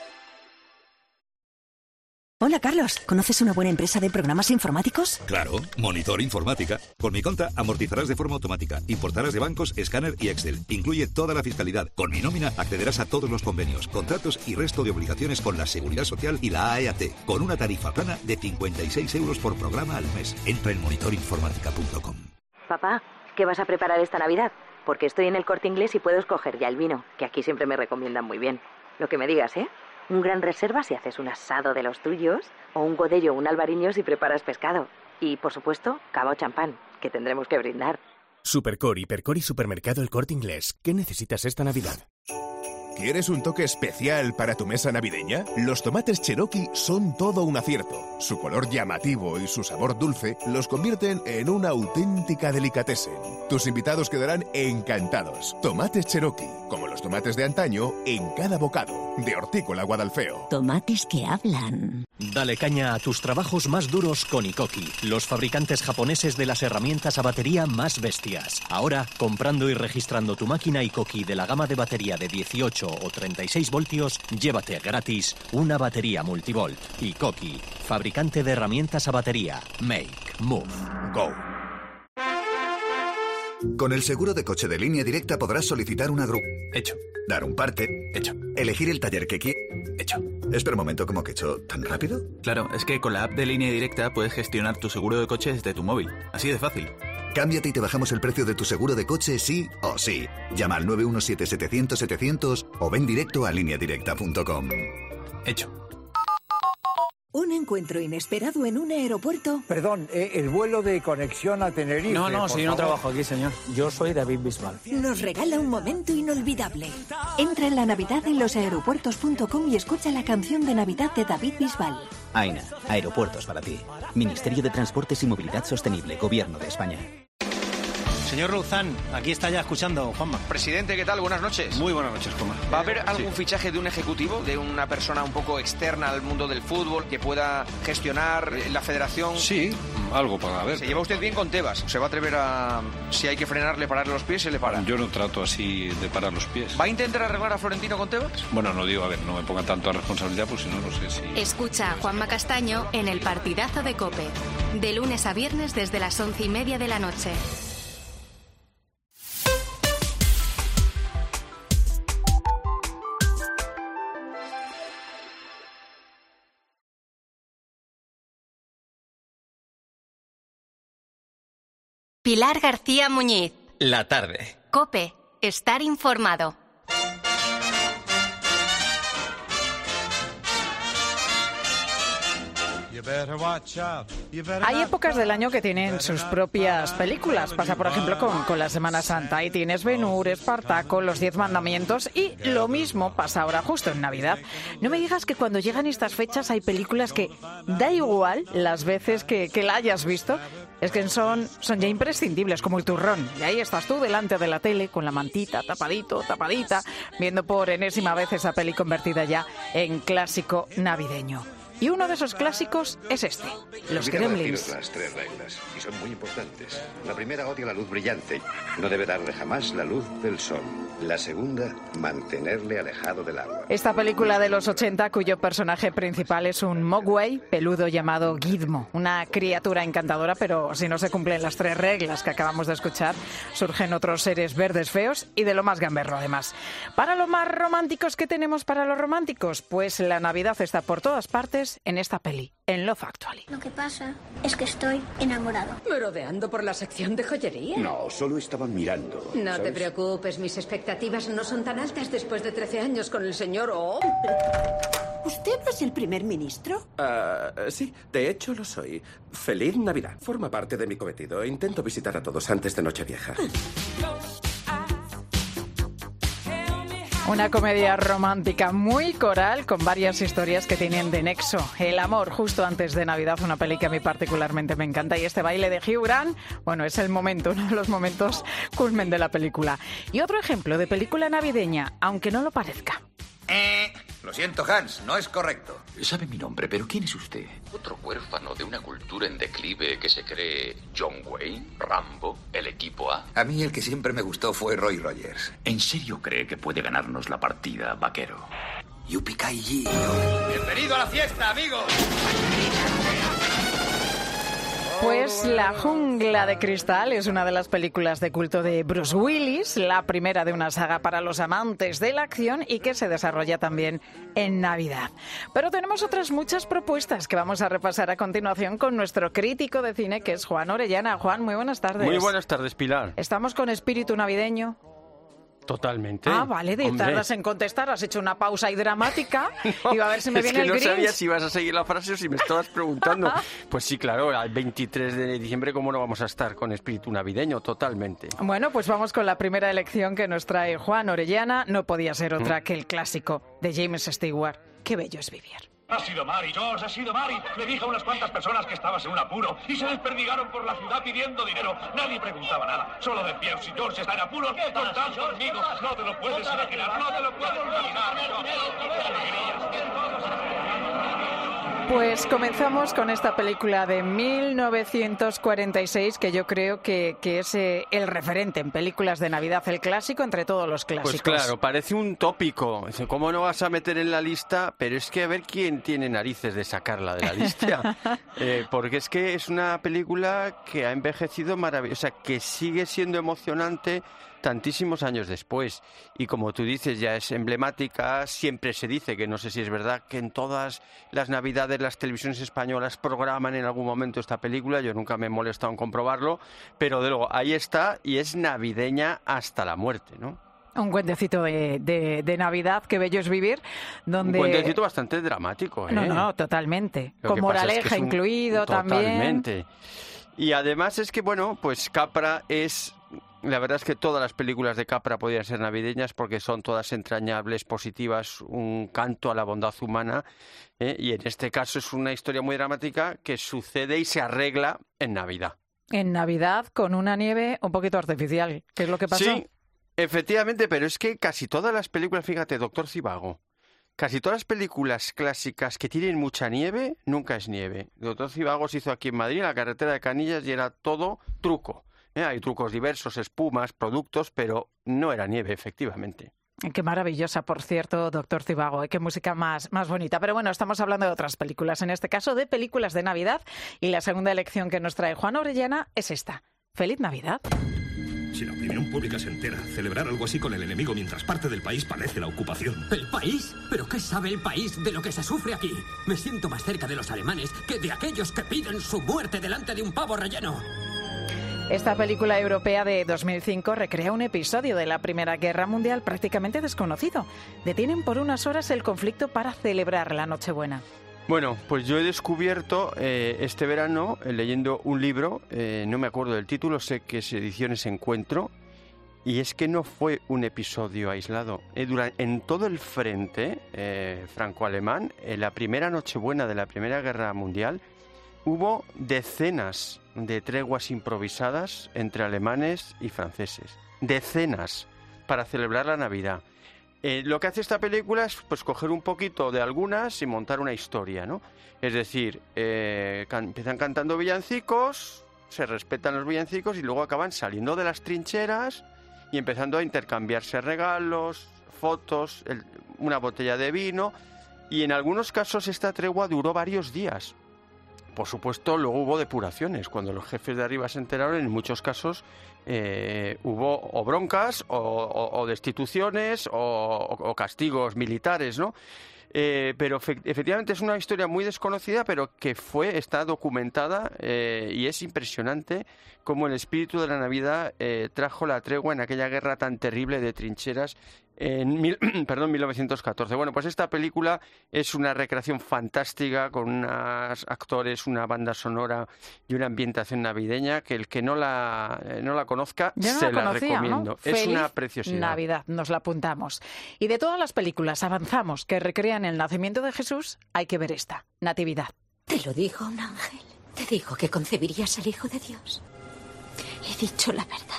Hola, Carlos. ¿Conoces una buena empresa de programas informáticos? Claro, Monitor Informática. Con mi cuenta amortizarás de forma automática, importarás de bancos, escáner y Excel. Incluye toda la fiscalidad. Con mi nómina accederás a todos los convenios, contratos y resto de obligaciones con la Seguridad Social y la A E A T, con una tarifa plana de cincuenta y seis euros por programa al mes. Entra en monitor informática punto com. Papá, ¿qué vas a preparar esta Navidad? Porque estoy en el Corte Inglés y puedo escoger ya el vino, que aquí siempre me recomiendan muy bien. Lo que me digas, ¿eh? Un Gran Reserva si haces un asado de los tuyos, o un Godello o un Albariño si preparas pescado. Y, por supuesto, cava o champán, que tendremos que brindar. Supercor, Hipercor y Supermercado El Corte Inglés. ¿Qué necesitas esta Navidad? ¿Quieres un toque especial para tu mesa navideña? Los tomates Cherokee son todo un acierto. Su color llamativo y su sabor dulce los convierten en una auténtica delicatessen. Tus invitados quedarán encantados. Tomates Cherokee, como los tomates de antaño, en cada bocado. De Hortícola Guadalfeo. Tomates que hablan. Dale caña a tus trabajos más duros con Ikoki, los fabricantes japoneses de las herramientas a batería más bestias. Ahora, comprando y registrando tu máquina Ikoki de la gama de batería de dieciocho o treinta y seis voltios, llévate gratis una batería multivolt. Ikoki, fabricante de herramientas a batería. Make, move, go. Con el seguro de coche de Línea Directa podrás solicitar una grúa. Hecho. Dar un parte. Hecho. Elegir el taller que quieras. Hecho. Espera un momento, ¿cómo que he hecho? ¿Tan rápido? Claro, es que con la app de Línea Directa puedes gestionar tu seguro de coche desde tu móvil. Así de fácil. Cámbiate y te bajamos el precio de tu seguro de coche sí o sí. Llama al nueve uno siete setecientos setecientos o ven directo a línea directa punto com. Hecho. Un encuentro inesperado en un aeropuerto. Perdón, eh, el vuelo de conexión a Tenerife. No, no, si yo no trabajo aquí, señor. Yo soy David Bisbal. Nos regala un momento inolvidable. Entra en la Navidad en los aeropuertos punto com y escucha la canción de Navidad de David Bisbal. AENA, aeropuertos para ti. Ministerio de Transportes y Movilidad Sostenible, Gobierno de España. Señor Luzán, aquí está ya escuchando, Juanma. Presidente, ¿qué tal? Buenas noches. Muy buenas noches, Juanma. ¿Va a haber algún sí. fichaje de un ejecutivo, de una persona un poco externa al mundo del fútbol, que pueda gestionar la federación? Sí, algo para ver. Se lleva usted bien con Tebas. ¿Se va a atrever a, si hay que frenarle, pararle los pies, se le para? Yo no trato así de parar los pies. ¿Va a intentar arreglar a Florentino con Tebas? Bueno, no digo, a ver, no me pongan tanto a responsabilidad, pues si no, no sé si... Escucha a Juanma Castaño en El Partidazo de COPE. De lunes a viernes desde las once y media de la noche. Pilar García Muñiz. La tarde. COPE. Estar informado. Hay épocas del año que tienen sus propias películas. Pasa, por ejemplo, con, con la Semana Santa. Ahí tienes Ben-Hur, Espartaco, Los Diez Mandamientos y lo mismo pasa ahora justo en Navidad. No me digas que cuando llegan estas fechas hay películas que da igual las veces que, que la hayas visto. Es que son, son ya imprescindibles, como el turrón. Y ahí estás tú delante de la tele con la mantita, tapadito, tapadita, viendo por enésima vez esa peli convertida ya en clásico navideño. Y uno de esos clásicos es este, Los Gremlins. Las tres reglas, y son muy importantes. La primera, odia la luz brillante. No debe darle jamás la luz del sol. La segunda, mantenerle alejado del agua. Esta película de los ochenta, cuyo personaje principal es un mogwai peludo llamado Gizmo. Una criatura encantadora, pero si no se cumplen las tres reglas que acabamos de escuchar, surgen otros seres verdes feos y de lo más gamberro, además. Para los más románticos, ¿qué tenemos para los románticos? Pues la Navidad está por todas partes en esta peli, en Love Actually. Lo que pasa es que estoy enamorado. ¿Merodeando por la sección de joyería? No, solo estaba mirando. No ¿sabes? te preocupes, mis expectativas no son tan altas después de trece años con el señor O. ¿Usted no es el primer ministro? Uh, sí, de hecho lo soy. Feliz Navidad. Forma parte de mi cometido. Intento visitar a todos antes de Nochevieja. Una comedia romántica muy coral con varias historias que tienen de nexo. El amor justo antes de Navidad, una peli que a mí particularmente me encanta. Y este baile de Hugh Grant, bueno, es el momento, uno de los momentos culmen de la película. Y otro ejemplo de película navideña, aunque no lo parezca. Eh, lo siento, Hans, no es correcto. Sabe mi nombre, pero ¿quién es usted? ¿Otro huérfano de una cultura en declive que se cree John Wayne, Rambo, el equipo A? A mí el que siempre me gustó fue Roy Rogers. ¿En serio cree que puede ganarnos la partida, vaquero? Yupikai. Bienvenido a la fiesta, amigos. Pues La jungla de cristal es una de las películas de culto de Bruce Willis, la primera de una saga para los amantes de la acción y que se desarrolla también en Navidad. Pero tenemos otras muchas propuestas que vamos a repasar a continuación con nuestro crítico de cine, que es Juan Orellana. Juan, muy buenas tardes. Muy buenas tardes, Pilar. ¿Estamos con espíritu navideño? Totalmente. Ah, vale, de Hombre. tardas en contestar, has hecho una pausa ahí dramática No, y va a ver si me es viene que el no Grinch. sabía si ibas a seguir la frase o si me estabas preguntando. Pues sí, claro, el veintitrés de diciembre, ¿cómo no vamos a estar con espíritu navideño? Totalmente. Bueno, pues vamos con la primera elección que nos trae Juan Orellana. No podía ser otra ¿Mm? que el clásico de James Stewart. Qué bello es vivir. Ha sido Mary, George, ha sido Mary. Le dije a unas cuantas personas que estabas en un apuro y se desperdigaron por la ciudad pidiendo dinero. Nadie preguntaba nada. Solo decían, si George está en apuro, contad conmigo. No te lo puedes imaginar, no te lo puedes imaginar. Pues comenzamos con esta película de mil novecientos cuarenta y seis que yo creo que, que es eh, el referente en películas de Navidad, el clásico entre todos los clásicos. Pues claro, parece un tópico. Dice, ¿cómo no vas a meter en la lista? Pero es que a ver quién tiene narices de sacarla de la lista. eh, porque es que es una película que ha envejecido maravillosa, que sigue siendo emocionante tantísimos años después. Y como tú dices, ya es emblemática. Siempre se dice, que no sé si es verdad, que en todas las Navidades las televisiones españolas programan en algún momento esta película. Yo nunca me he molestado en comprobarlo, pero de luego ahí está y es navideña hasta la muerte, ¿no? Un cuentecito de, de, de Navidad, qué bello es vivir, donde... Un cuentecito bastante dramático, ¿eh? No, no, totalmente. Lo Con que pasa es moraleja que es un- incluido también. Totalmente. Y además es que, bueno, pues Capra es... La verdad es que todas las películas de Capra podrían ser navideñas porque son todas entrañables, positivas, un canto a la bondad humana. ¿eh? Y en este caso es una historia muy dramática que sucede y se arregla en Navidad. En Navidad con una nieve un poquito artificial. ¿Qué es lo que pasó? Sí, efectivamente, pero es que casi todas las películas, fíjate, Doctor Zivago, casi todas las películas clásicas que tienen mucha nieve, nunca es nieve. Doctor Zivago se hizo aquí en Madrid, en la carretera de Canillas, y era todo truco. ¿eh? Hay trucos diversos, espumas, productos, pero no era nieve, efectivamente. Qué maravillosa, por cierto, Doctor Zivago, ¿eh? Qué música más, más bonita. Pero bueno, estamos hablando de otras películas, en este caso de películas de Navidad, y la segunda elección que nos trae Juan Orellana es esta. ¡Feliz Navidad! Si la opinión pública se entera, celebrar algo así con el enemigo mientras parte del país padece la ocupación. ¿El país? ¿Pero qué sabe el país de lo que se sufre aquí? Me siento más cerca de los alemanes que de aquellos que piden su muerte delante de un pavo relleno. Esta película europea de dos mil cinco recrea un episodio de la Primera Guerra Mundial prácticamente desconocido. Detienen por unas horas el conflicto para celebrar la Nochebuena. Bueno, pues yo he descubierto eh, este verano, eh, leyendo un libro, eh, no me acuerdo del título, sé que es Ediciones Encuentro, y es que no fue un episodio aislado. Eh, durante, en todo el frente eh, franco-alemán, en la primera Nochebuena de la Primera Guerra Mundial, hubo decenas de treguas improvisadas entre alemanes y franceses. Decenas, para celebrar la Navidad. Eh, lo que hace esta película es pues coger un poquito de algunas y montar una historia, ¿no? Es decir, eh, can- empiezan cantando villancicos, se respetan los villancicos y luego acaban saliendo de las trincheras y empezando a intercambiarse regalos, fotos, el- una botella de vino, y en algunos casos esta tregua duró varios días. Por supuesto, luego hubo depuraciones. Cuando los jefes de arriba se enteraron, en muchos casos eh, hubo o broncas o, o- o destituciones o, o- o castigos militares, ¿no? Eh, pero fe- efectivamente es una historia muy desconocida, pero que fue, está documentada eh, y es impresionante cómo el espíritu de la Navidad eh, trajo la tregua en aquella guerra tan terrible de trincheras en mil, perdón, mil novecientos catorce. Bueno, pues esta película es una recreación fantástica con unos actores, una banda sonora y una ambientación navideña que el que no la, eh, no la conozca Yo no se la la conocía, recomiendo. ¿no? Es Feliz una preciosidad. Navidad, nos la apuntamos. Y de todas las películas avanzamos que recrean el nacimiento de Jesús, hay que ver esta, Natividad. Te lo dijo un ángel. Te dijo que concebirías al Hijo de Dios. He dicho la verdad.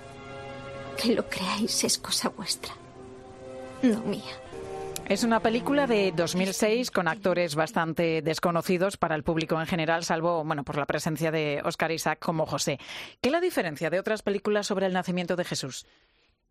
Que lo creáis es cosa vuestra, no mía. Es una película de dos mil seis con actores bastante desconocidos para el público en general, salvo bueno, por la presencia de Oscar Isaac como José. ¿Qué la diferencia de otras películas sobre el nacimiento de Jesús?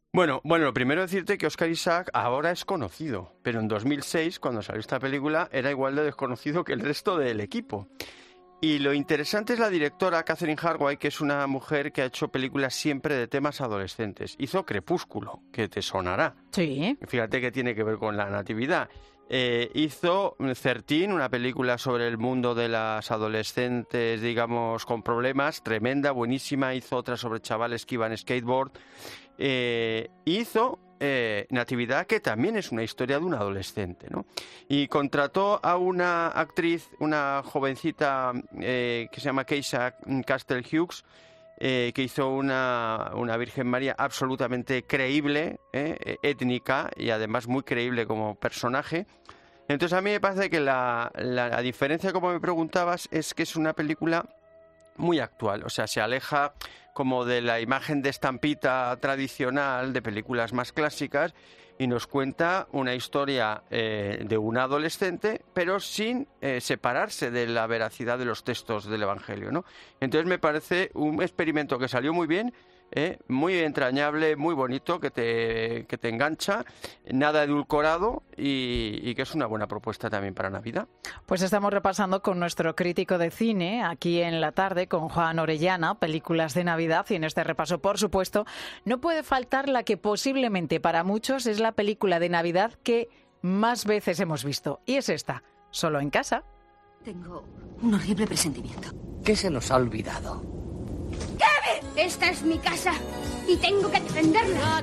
Bueno, bueno, lo primero decirte que Oscar Isaac ahora es conocido, pero en dos mil seis, cuando salió esta película, era igual de desconocido que el resto del equipo. Y lo interesante es la directora Catherine Hardwicke, que es una mujer que ha hecho películas siempre de temas adolescentes. Hizo Crepúsculo, que te sonará. Sí. Fíjate que tiene que ver con la natividad. Eh, hizo trece, una película sobre el mundo de las adolescentes, digamos, con problemas, tremenda, buenísima. Hizo otra sobre chavales que iban skateboard. Eh, hizo eh, Natividad, que también es una historia de un adolescente, ¿no? Y contrató a una actriz, una jovencita eh, que se llama Keisha Castle Hughes, eh, que hizo una, una Virgen María absolutamente creíble, eh, étnica, y además muy creíble como personaje. Entonces a mí me parece que la, la, la diferencia, como me preguntabas, es que es una película muy actual, o sea, se aleja como de la imagen de estampita tradicional de películas más clásicas y nos cuenta una historia eh, de un adolescente, pero sin eh, separarse de la veracidad de los textos del Evangelio, ¿no? Entonces me parece un experimento que salió muy bien, eh, muy entrañable, muy bonito, que te, que te engancha, nada edulcorado y, y que es una buena propuesta también para Navidad. Pues estamos repasando con nuestro crítico de cine aquí en la tarde, con Juan Orellana, películas de Navidad, y en este repaso, por supuesto, no puede faltar la que posiblemente para muchos es la película de Navidad que más veces hemos visto, y es esta, Solo en casa. Tengo un horrible presentimiento. ¿Qué se nos ha olvidado? ¡Kevin! Esta es mi casa y tengo que defenderla.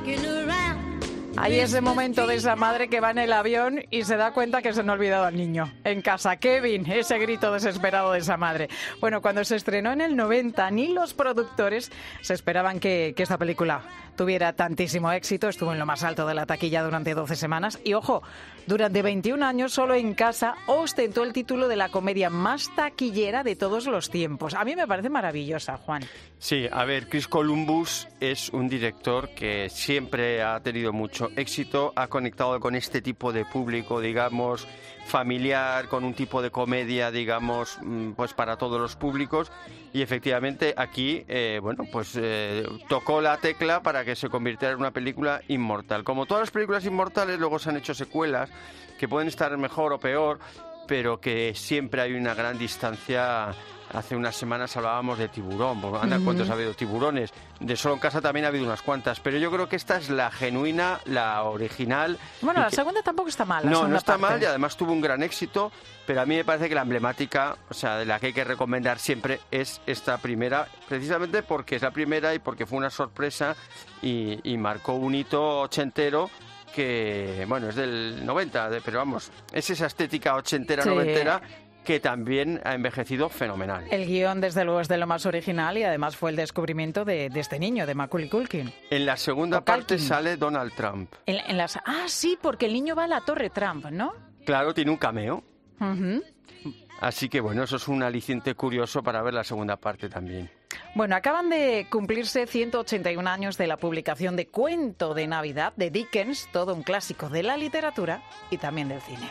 Hay ese momento de esa madre que va en el avión y se da cuenta que se han olvidado al niño en casa. Kevin, ese grito desesperado de esa madre. Bueno, cuando se estrenó en el noventa, ni los productores se esperaban que, que esta película tuviera tantísimo éxito. Estuvo en lo más alto de la taquilla durante doce semanas. Y ojo, durante veintiún años, Solo en casa ostentó el título de la comedia más taquillera de todos los tiempos. A mí me parece maravillosa, Juan. Sí, a ver, Chris Columbus es un director que siempre ha tenido mucho éxito, ha conectado con este tipo de público, digamos, familiar, con un tipo de comedia, digamos, pues para todos los públicos, y efectivamente aquí, eh, bueno, pues eh, tocó la tecla para que se convirtiera en una película inmortal. Como todas las películas inmortales, luego se han hecho secuelas que pueden estar mejor o peor, pero que siempre hay una gran distancia. Hace unas semanas hablábamos de Tiburón, porque anda, ¿cuántos ha habido tiburones? De Solo en casa también ha habido unas cuantas, pero yo creo que esta es la genuina, la original. Bueno, la que... segunda tampoco está mal. No, no está parte. mal y además tuvo un gran éxito, pero a mí me parece que la emblemática, o sea, de la que hay que recomendar siempre es esta primera, precisamente porque es la primera y porque fue una sorpresa y, y marcó un hito ochentero que, bueno, es del noventa, pero vamos, es esa estética ochentera, sí, noventera, que también ha envejecido fenomenal. El guión, desde luego, es de lo más original y además fue el descubrimiento de, de este niño, de Macaulay Culkin. En la segunda o parte Culkin. Sale Donald Trump. En, en las, ah, sí, porque el niño va a la Torre Trump, ¿no? Claro, tiene un cameo. Uh-huh. Así que, bueno, eso es un aliciente curioso para ver la segunda parte también. Bueno, acaban de cumplirse ciento ochenta y un años de la publicación de Cuento de Navidad de Dickens, todo un clásico de la literatura y también del cine.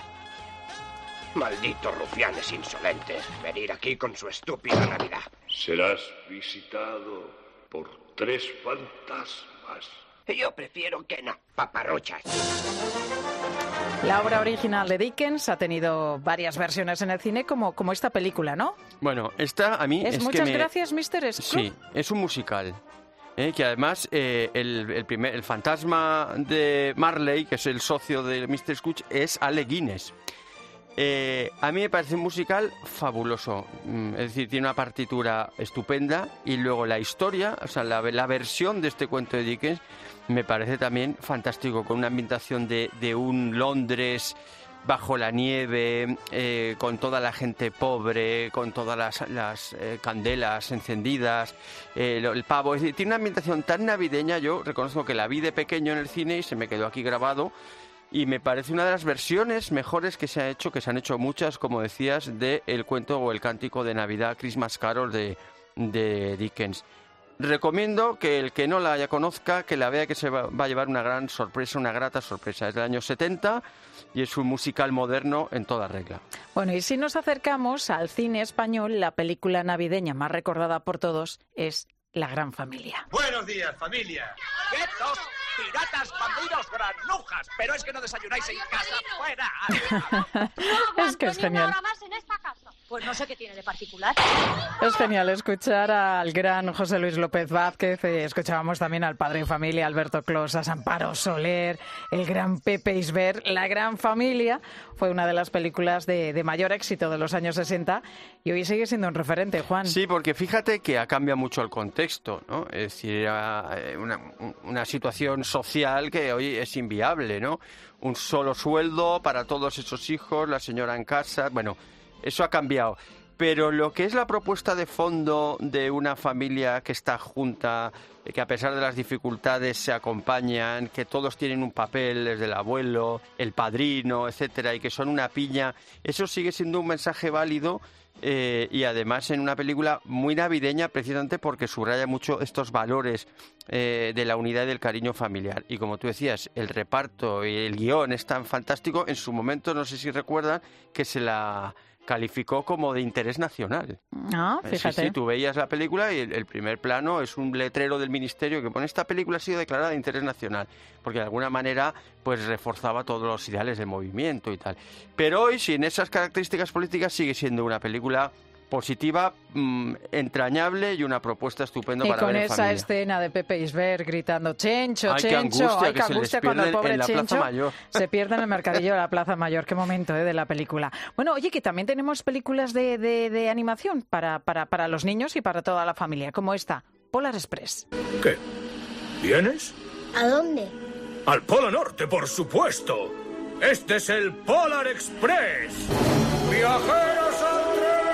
Malditos rufianes insolentes, venir aquí con su estúpida Navidad. Serás visitado por tres fantasmas. Yo prefiero que no, paparruchas. La obra original de Dickens ha tenido varias versiones en el cine, como, como esta película, ¿no? Bueno, esta a mí es, es muchas que me... gracias, mister Scrooge. Sí, es un musical. Eh, que además eh, el, el, primer, el fantasma de Marley, que es el socio de mister Scrooge, es Alec Guinness. Eh, a mí me parece un musical fabuloso, es decir, tiene una partitura estupenda y luego la historia, o sea, la, la versión de este cuento de Dickens me parece también fantástico, con una ambientación de, de un Londres bajo la nieve, eh, con toda la gente pobre, con todas las, las eh, candelas encendidas, eh, el pavo, es decir, tiene una ambientación tan navideña. Yo reconozco que la vi de pequeño en el cine y se me quedó aquí grabado. Y me parece una de las versiones mejores que se ha hecho, que se han hecho muchas, como decías, de el cuento o el cántico de Navidad, Christmas Carol de, de Dickens. Recomiendo que el que no la haya conozca, que la vea, que se va, va a llevar una gran sorpresa, una grata sorpresa. Es del año setenta y es un musical moderno en toda regla. Bueno, y si nos acercamos al cine español, la película navideña más recordada por todos es La Gran Familia. Buenos días, familia. ¡Quietos! ¡Piratas, bandidos, granujas! Pero es que no desayunáis en casa, fuera. No es que es genial. Una hora más en esta casa. Pues no sé qué tiene de particular. Es genial escuchar al gran José Luis López Vázquez. Eh, escuchábamos también al padre de familia Alberto Closas, Amparo Soler, el gran Pepe Isbert. La Gran Familia fue una de las películas de, de mayor éxito de los años sesenta y hoy sigue siendo un referente, Juan. Sí, porque fíjate que ha cambiado mucho el contexto, ¿no? Es decir, era una, una situación social que hoy es inviable, ¿no? Un solo sueldo para todos esos hijos, la señora en casa, bueno, eso ha cambiado. Pero lo que es la propuesta de fondo de una familia que está junta, que a pesar de las dificultades se acompañan, que todos tienen un papel, desde el abuelo, el padrino, etcétera, y que son una piña, eso sigue siendo un mensaje válido. Eh, y además en una película muy navideña, precisamente porque subraya mucho estos valores eh, de la unidad y del cariño familiar. Y como tú decías, el reparto y el guión es tan fantástico. En su momento, no sé si recuerdan, que se la calificó como de interés nacional. Ah, fíjate. Sí, sí, tú veías la película y el, el primer plano es un letrero del ministerio que pone: esta película ha sido declarada de interés nacional, porque de alguna manera pues reforzaba todos los ideales de movimiento y tal. Pero hoy, sin esas características políticas, sigue siendo una película positiva, mmm, entrañable y una propuesta estupenda y para ver en con esa familia. escena de Pepe Isbert gritando Chencho, Ay, Chencho, qué angustia, ay, que qué se angustia les cuando el pierden pobre en la Chencho Plaza Mayor. se pierde en el mercadillo de la Plaza Mayor. Qué momento, ¿eh?, de la película. Bueno, oye, que también tenemos películas de, de, de animación para, para, para los niños y para toda la familia, como esta, Polar Express. ¿Qué? ¿Vienes? ¿A dónde? Al Polo Norte, por supuesto. Este es el Polar Express. ¡Viajeros al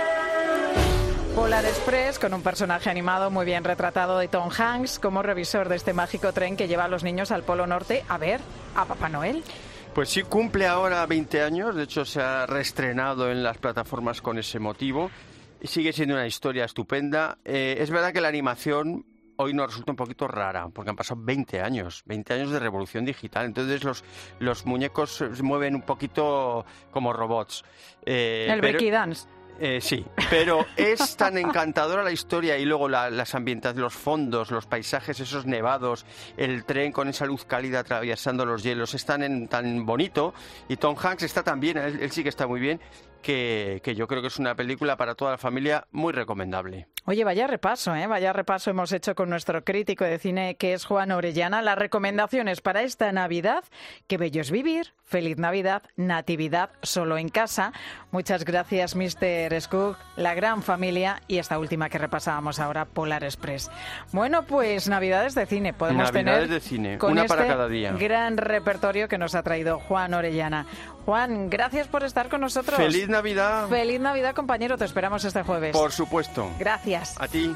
tren! Polar Express, con un personaje animado muy bien retratado de Tom Hanks como revisor de este mágico tren que lleva a los niños al Polo Norte a ver a Papá Noel. Pues sí, cumple ahora veinte años, de hecho se ha reestrenado en las plataformas con ese motivo y sigue siendo una historia estupenda. Eh, es verdad que la animación hoy nos resulta un poquito rara, porque han pasado veinte años, veinte años de revolución digital, entonces los, los muñecos se mueven un poquito como robots. Eh, El pero... Breaky Dance. Eh, sí, pero es tan encantadora la historia y luego la, las ambientaciones, los fondos, los paisajes, esos nevados, el tren con esa luz cálida atravesando los hielos, es tan, en, tan bonito, y Tom Hanks está tan bien, él, él sí que está muy bien, que, que yo creo que es una película para toda la familia muy recomendable. Oye, vaya repaso, ¿eh? Vaya repaso hemos hecho con nuestro crítico de cine, que es Juan Orellana. Las recomendaciones para esta Navidad: qué bello es vivir, feliz Navidad, natividad solo en casa. Muchas gracias, mister Skoog, La Gran Familia y esta última que repasábamos ahora, Polar Express. Bueno, pues Navidades de cine podemos Navidades tener de cine, con una este para cada día. Gran repertorio que nos ha traído Juan Orellana. Juan, gracias por estar con nosotros. ¡Feliz Navidad! ¡Feliz Navidad, compañero! Te esperamos este jueves. Por supuesto. Gracias. A ti.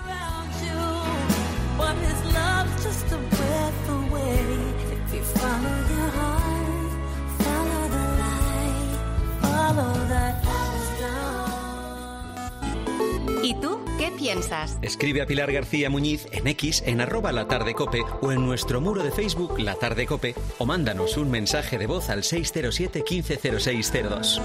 ¿Y tú qué piensas? Escribe a Pilar García Muñiz en X, en arroba La Tarde Cope o en nuestro muro de Facebook La Tarde Cope, o mándanos un mensaje de voz al seis cero siete, quince cero seis cero dos.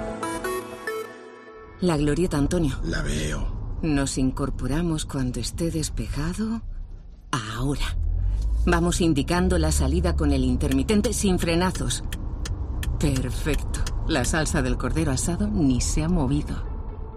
La glorieta, Antonio. La veo. Nos incorporamos cuando esté despejado. Ahora. Vamos indicando la salida con el intermitente sin frenazos. Perfecto. La salsa del cordero asado ni se ha movido.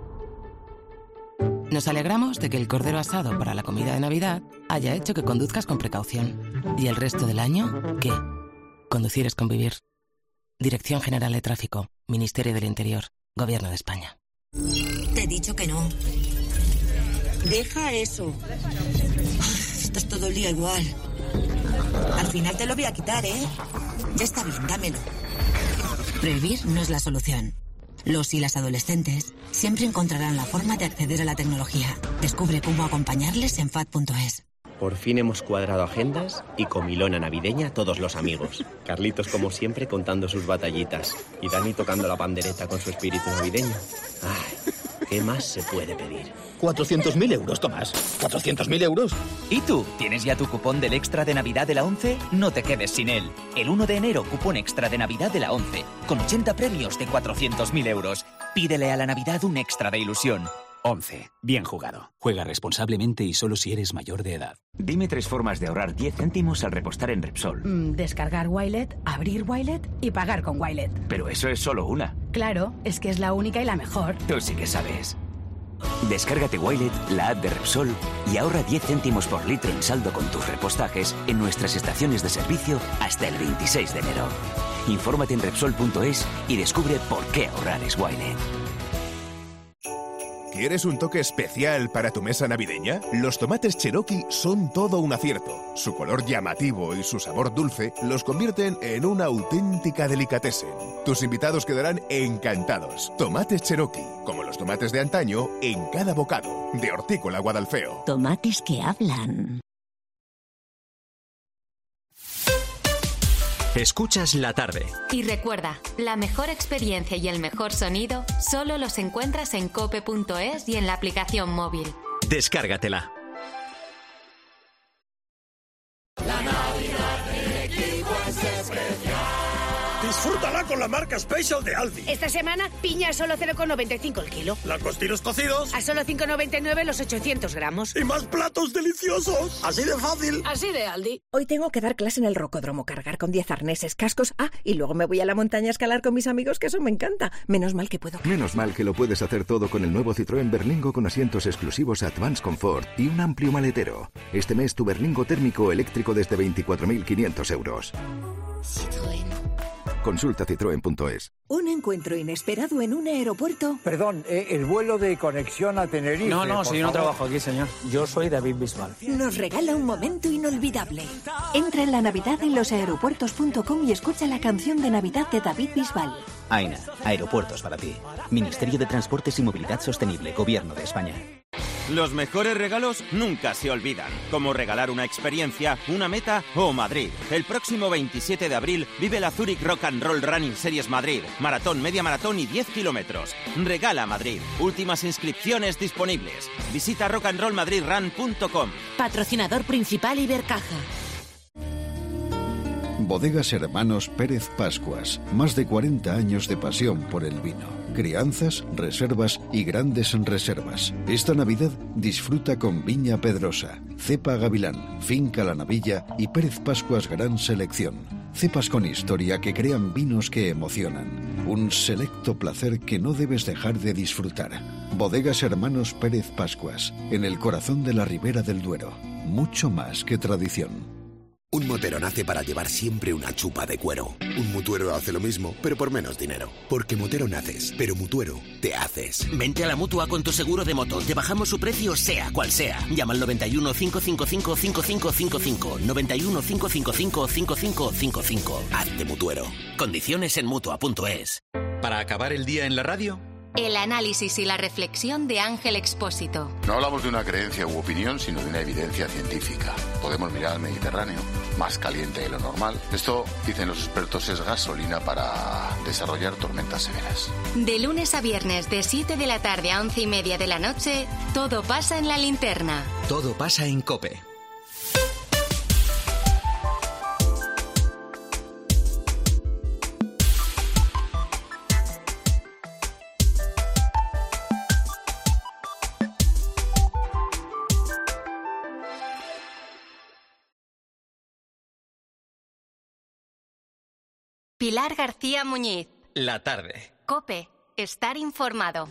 Nos alegramos de que el cordero asado para la comida de Navidad haya hecho que conduzcas con precaución. ¿Y el resto del año qué? Conducir es convivir. Dirección General de Tráfico, Ministerio del Interior, Gobierno de España. Te he dicho que no. Deja eso. Estás todo el día igual. Al final te lo voy a quitar, ¿eh? Ya está bien, dámelo. Prohibir no es la solución. Los y las adolescentes siempre encontrarán la forma de acceder a la tecnología. Descubre cómo acompañarles en F A D punto es. Por fin hemos cuadrado agendas y comilona navideña todos los amigos. Carlitos, como siempre, contando sus batallitas. Y Dani tocando la pandereta con su espíritu navideño. Ay, ¿qué más se puede pedir? cuatrocientos mil euros, Tomás. ¿cuatrocientos mil euros? ¿Y tú? ¿Tienes ya tu cupón del extra de Navidad de la ONCE? No te quedes sin él. El uno de enero, cupón extra de Navidad de la ONCE. Con ochenta premios de cuatrocientos mil euros. Pídele a la Navidad un extra de ilusión. once. Bien jugado. Juega responsablemente y solo si eres mayor de edad. Dime tres formas de ahorrar diez céntimos al repostar en Repsol. Mm, descargar Wilet, abrir Wilet y pagar con Wilet. Pero eso es solo una. Claro, es que es la única y la mejor. Tú sí que sabes. Descárgate Wilet, la app de Repsol, y ahorra diez céntimos por litro en saldo con tus repostajes en nuestras estaciones de servicio hasta el veintiséis de enero. Infórmate en Repsol punto es y descubre por qué ahorrar es Wilet. ¿Quieres un toque especial para tu mesa navideña? Los tomates Cherokee son todo un acierto. Su color llamativo y su sabor dulce los convierten en una auténtica delicatessen. Tus invitados quedarán encantados. Tomates Cherokee, como los tomates de antaño, en cada bocado. De Hortícola Guadalfeo. Tomates que hablan. Escuchas la tarde. Y recuerda, la mejor experiencia y el mejor sonido solo los encuentras en cope punto es y en la aplicación móvil. Descárgatela. La Navidad de Equipo es especial. Disfrútala con la marca Special de Aldi. Esta semana, piña a solo cero coma noventa y cinco el kilo. Langostinos cocidos a solo cinco coma noventa y nueve los ochocientos gramos. Y más platos deliciosos. Así de fácil. Así de Aldi. Hoy tengo que dar clase en el rocódromo, cargar con diez arneses, cascos. Ah, y luego me voy a la montaña a escalar con mis amigos, que eso me encanta. Menos mal que puedo. Menos mal que lo puedes hacer todo con el nuevo Citroën Berlingo con asientos exclusivos Advanced Comfort y un amplio maletero. Este mes tu Berlingo térmico eléctrico desde veinticuatro mil quinientos euros. Citroën. Consulta citroen punto es. Un encuentro inesperado en un aeropuerto. Perdón, eh, el vuelo de conexión a Tenerife. No, no, si yo no trabajo aquí, señor. Yo soy David Bisbal. Nos regala un momento inolvidable. Entra en la Navidad en los aeropuertos punto com y escucha la canción de Navidad de David Bisbal. AENA, aeropuertos para ti. Ministerio de Transportes y Movilidad Sostenible, Gobierno de España. Los mejores regalos nunca se olvidan, como regalar una experiencia, una meta o Madrid. El próximo veintisiete de abril vive la Zurich Rock and Roll Running Series Madrid, maratón, media maratón y diez kilómetros. Regala Madrid. Últimas inscripciones disponibles. Visita rock and roll madrid run punto com. Patrocinador principal Ibercaja. Bodegas Hermanos Pérez Pascuas. Más de cuarenta años de pasión por el vino. Crianzas, reservas y grandes reservas. Esta Navidad disfruta con Viña Pedrosa, Cepa Gavilán, Finca La Navilla y Pérez Pascuas Gran Selección. Cepas con historia que crean vinos que emocionan. Un selecto placer que no debes dejar de disfrutar. Bodegas Hermanos Pérez Pascuas. En el corazón de la Ribera del Duero. Mucho más que tradición. Un motero nace para llevar siempre una chupa de cuero. Un mutuero hace lo mismo, pero por menos dinero. Porque motero naces, pero mutuero te haces. Vente a la Mutua con tu seguro de moto. Te bajamos su precio sea cual sea. Llama al noventa y uno, cinco cinco cinco, cinco cinco cinco cinco. noventa y uno, cinco cinco cinco, cinco cinco cinco cinco. Hazte mutuero. Condiciones en Mutua punto es. Para acabar el día en la radio, el análisis y la reflexión de Ángel Expósito. No hablamos de una creencia u opinión, sino de una evidencia científica. Podemos mirar al Mediterráneo, más caliente de lo normal. Esto, dicen los expertos, es gasolina para desarrollar tormentas severas. De lunes a viernes, de siete de la tarde a once y media de la noche, todo pasa en La Linterna. Todo pasa en COPE. Pilar García Muñiz. La tarde. COPE. Estar informado.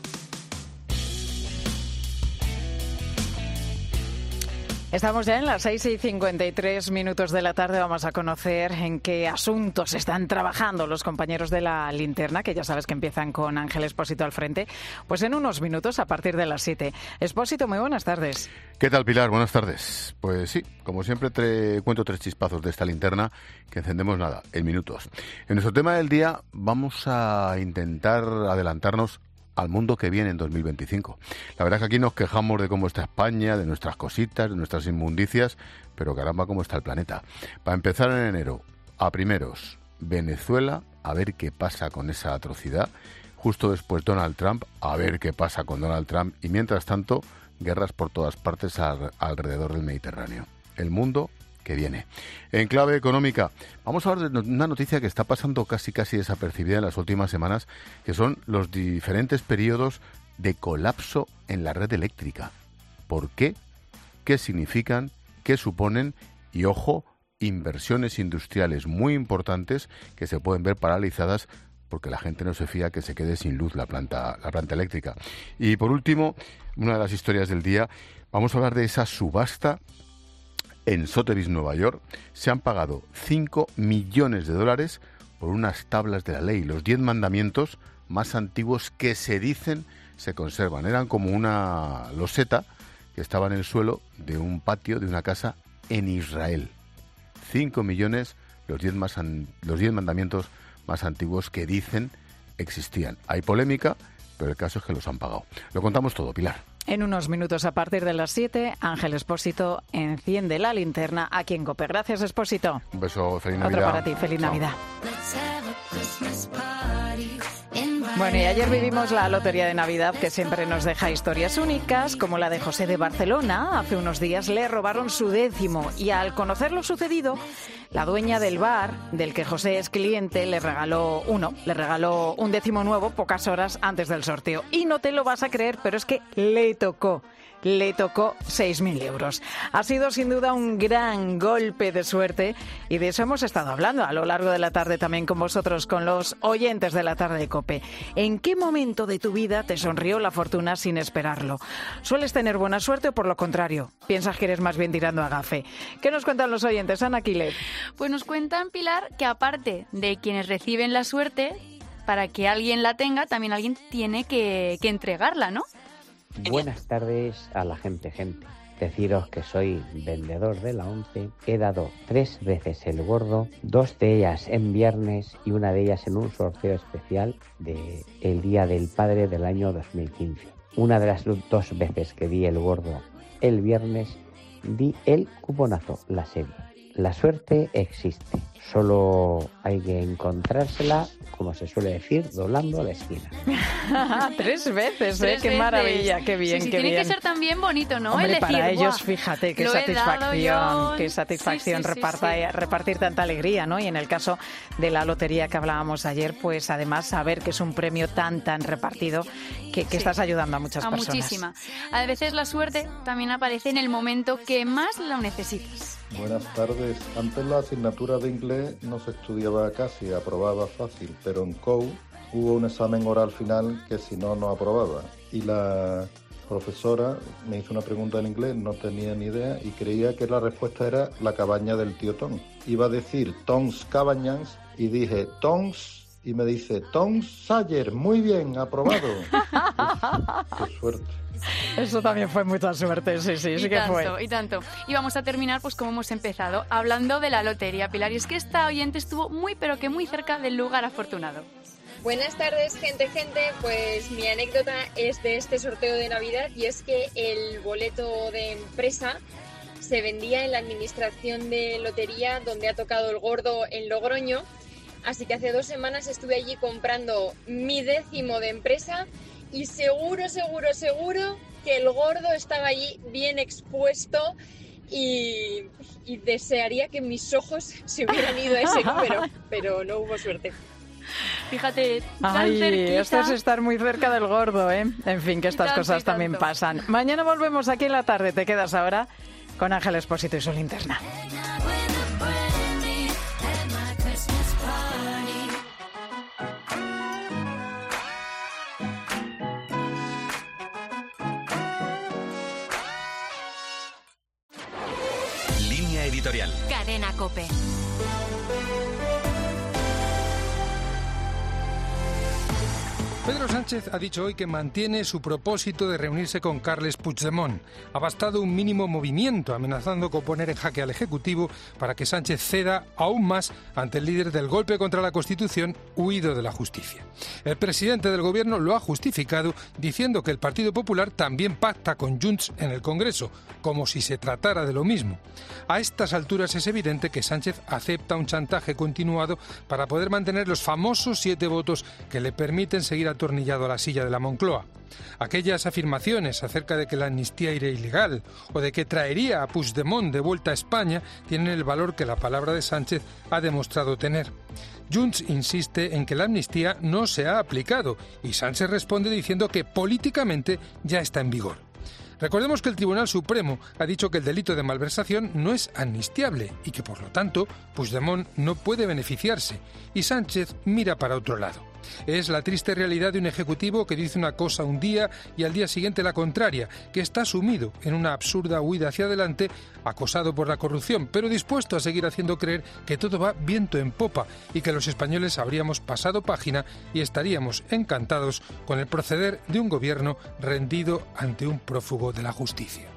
Estamos ya en las seis y cincuenta y tres minutos de la tarde. Vamos a conocer en qué asuntos están trabajando los compañeros de La Linterna, que ya sabes que empiezan con Ángel Expósito al frente, pues en unos minutos a partir de las siete. Expósito, muy buenas tardes. ¿Qué tal, Pilar? Buenas tardes. Pues sí, como siempre te cuento tres chispazos de esta linterna que encendemos nada, en minutos. En nuestro tema del día vamos a intentar adelantarnos al mundo que viene en dos mil veinticinco. La verdad es que aquí nos quejamos de cómo está España, de nuestras cositas, de nuestras inmundicias, pero caramba, cómo está el planeta. Para empezar en enero, a primeros, Venezuela, a ver qué pasa con esa atrocidad. Justo después Donald Trump, a ver qué pasa con Donald Trump. Y mientras tanto, guerras por todas partes al, alrededor del Mediterráneo. El mundo que viene. En clave económica, vamos a hablar de una noticia que está pasando casi casi desapercibida en las últimas semanas, que son los diferentes periodos de colapso en la red eléctrica. ¿Por qué? ¿Qué significan? ¿Qué suponen? Y ojo, inversiones industriales muy importantes que se pueden ver paralizadas porque la gente no se fía que se quede sin luz la planta, la planta eléctrica. Y por último, una de las historias del día, vamos a hablar de esa subasta en Sotheby's, Nueva York. Se han pagado cinco millones de dólares por unas tablas de la ley. Los diez mandamientos más antiguos que se dicen se conservan. Eran como una loseta que estaba en el suelo de un patio de una casa en Israel. Cinco millones, los diez, más an- los diez mandamientos más antiguos que dicen existían. Hay polémica, pero el caso es que los han pagado. Lo contamos todo, Pilar. En unos minutos a partir de las siete, Ángel Expósito enciende la linterna aquí en COPE. Gracias, Expósito. Un beso, feliz Navidad. Otro para ti, feliz Chao. Navidad. Bueno, y ayer vivimos la lotería de Navidad, que siempre nos deja historias únicas, como la de José de Barcelona. Hace unos días le robaron su décimo y al conocer lo sucedido, la dueña del bar, del que José es cliente, le regaló uno, le regaló un décimo nuevo pocas horas antes del sorteo. Y no te lo vas a creer, pero es que le tocó. Le tocó seis mil euros. Ha sido sin duda un gran golpe de suerte y de eso hemos estado hablando a lo largo de la tarde también con vosotros, con los oyentes de la tarde de COPE. ¿En qué momento de tu vida te sonrió la fortuna sin esperarlo? ¿Sueles tener buena suerte o por lo contrario? ¿Piensas que eres más bien tirando a gafe? ¿Qué nos cuentan los oyentes? Ana Quilet. Pues nos cuentan, Pilar, que aparte de quienes reciben la suerte, para que alguien la tenga, también alguien tiene que, que entregarla, ¿no? Buenas tardes a la gente, gente. Deciros que soy vendedor de la ONCE. He dado tres veces el gordo, dos de ellas en viernes y una de ellas en un sorteo especial de el Día del Padre del año dos mil quince. Una de las dos veces que di el gordo el viernes, di el cuponazo, la serie. La suerte existe, solo hay que encontrársela, como se suele decir, doblando la esquina. Tres veces, ¿eh? Tres Qué veces. maravilla, qué bien, sí, sí, qué tiene bien. que ser también bonito, ¿no? Hombre, el decir, para ellos, "Buah, fíjate, qué lo he dado satisfacción, yo". qué satisfacción Sí, sí, sí, reparta- sí. repartir tanta alegría, ¿no? Y en el caso de la lotería que hablábamos ayer, pues además saber que es un premio tan, tan repartido que, que Sí. estás ayudando a muchas A personas. muchísima. A veces la suerte también aparece en el momento que más lo necesitas. Buenas tardes. Antes la asignatura de inglés no se estudiaba casi, aprobaba fácil, pero en C O U hubo un examen oral final que si no, no aprobaba. Y la profesora me hizo una pregunta en inglés, no tenía ni idea y creía que la respuesta era la cabaña del tío Tom. Iba a decir Tom's Cabañas y dije Tom's y me dice Tom's Sayer, muy bien, aprobado. Uf, qué suerte. Eso también fue mucha suerte, sí, sí, sí y que tanto, fue. y tanto. Y vamos a terminar pues como hemos empezado, hablando de la lotería, Pilar. Y es que esta oyente estuvo muy, pero que muy cerca del lugar afortunado. Buenas tardes, gente, gente. Pues mi anécdota es de este sorteo de Navidad y es que el boleto de empresa se vendía en la administración de lotería donde ha tocado el gordo en Logroño. Así que hace dos semanas estuve allí comprando mi décimo de empresa y seguro, seguro, seguro que el gordo estaba allí bien expuesto y, y desearía que mis ojos se hubieran ido a ese número, pero no hubo suerte. Fíjate, tan Ay, cerquita. esto es estar muy cerca del gordo, ¿eh? En fin, que estas Tanto y cosas también tanto. pasan. Mañana volvemos aquí en la tarde. Te quedas ahora con Ángel Expósito y su linterna. Línea editorial. Cadena COPE. Pedro Sánchez ha dicho hoy que mantiene su propósito de reunirse con Carles Puigdemont. Ha bastado un mínimo movimiento, amenazando con poner en jaque al Ejecutivo para que Sánchez ceda aún más ante el líder del golpe contra la Constitución, huido de la justicia. El presidente del Gobierno lo ha justificado diciendo que el Partido Popular también pacta con Junts en el Congreso, como si se tratara de lo mismo. A estas alturas es evidente que Sánchez acepta un chantaje continuado para poder mantener los famosos siete votos que le permiten seguir atornillado a la silla de la Moncloa. Aquellas afirmaciones acerca de que la amnistía era ilegal o de que traería a Puigdemont de vuelta a España tienen el valor que la palabra de Sánchez ha demostrado tener. Junts insiste en que la amnistía no se ha aplicado y Sánchez responde diciendo que políticamente ya está en vigor. Recordemos que el Tribunal Supremo ha dicho que el delito de malversación no es amnistiable y que, por lo tanto, Puigdemont no puede beneficiarse, y Sánchez mira para otro lado. Es la triste realidad de un ejecutivo que dice una cosa un día y al día siguiente la contraria, que está sumido en una absurda huida hacia adelante, acosado por la corrupción, pero dispuesto a seguir haciendo creer que todo va viento en popa y que los españoles habríamos pasado página y estaríamos encantados con el proceder de un gobierno rendido ante un prófugo de la justicia.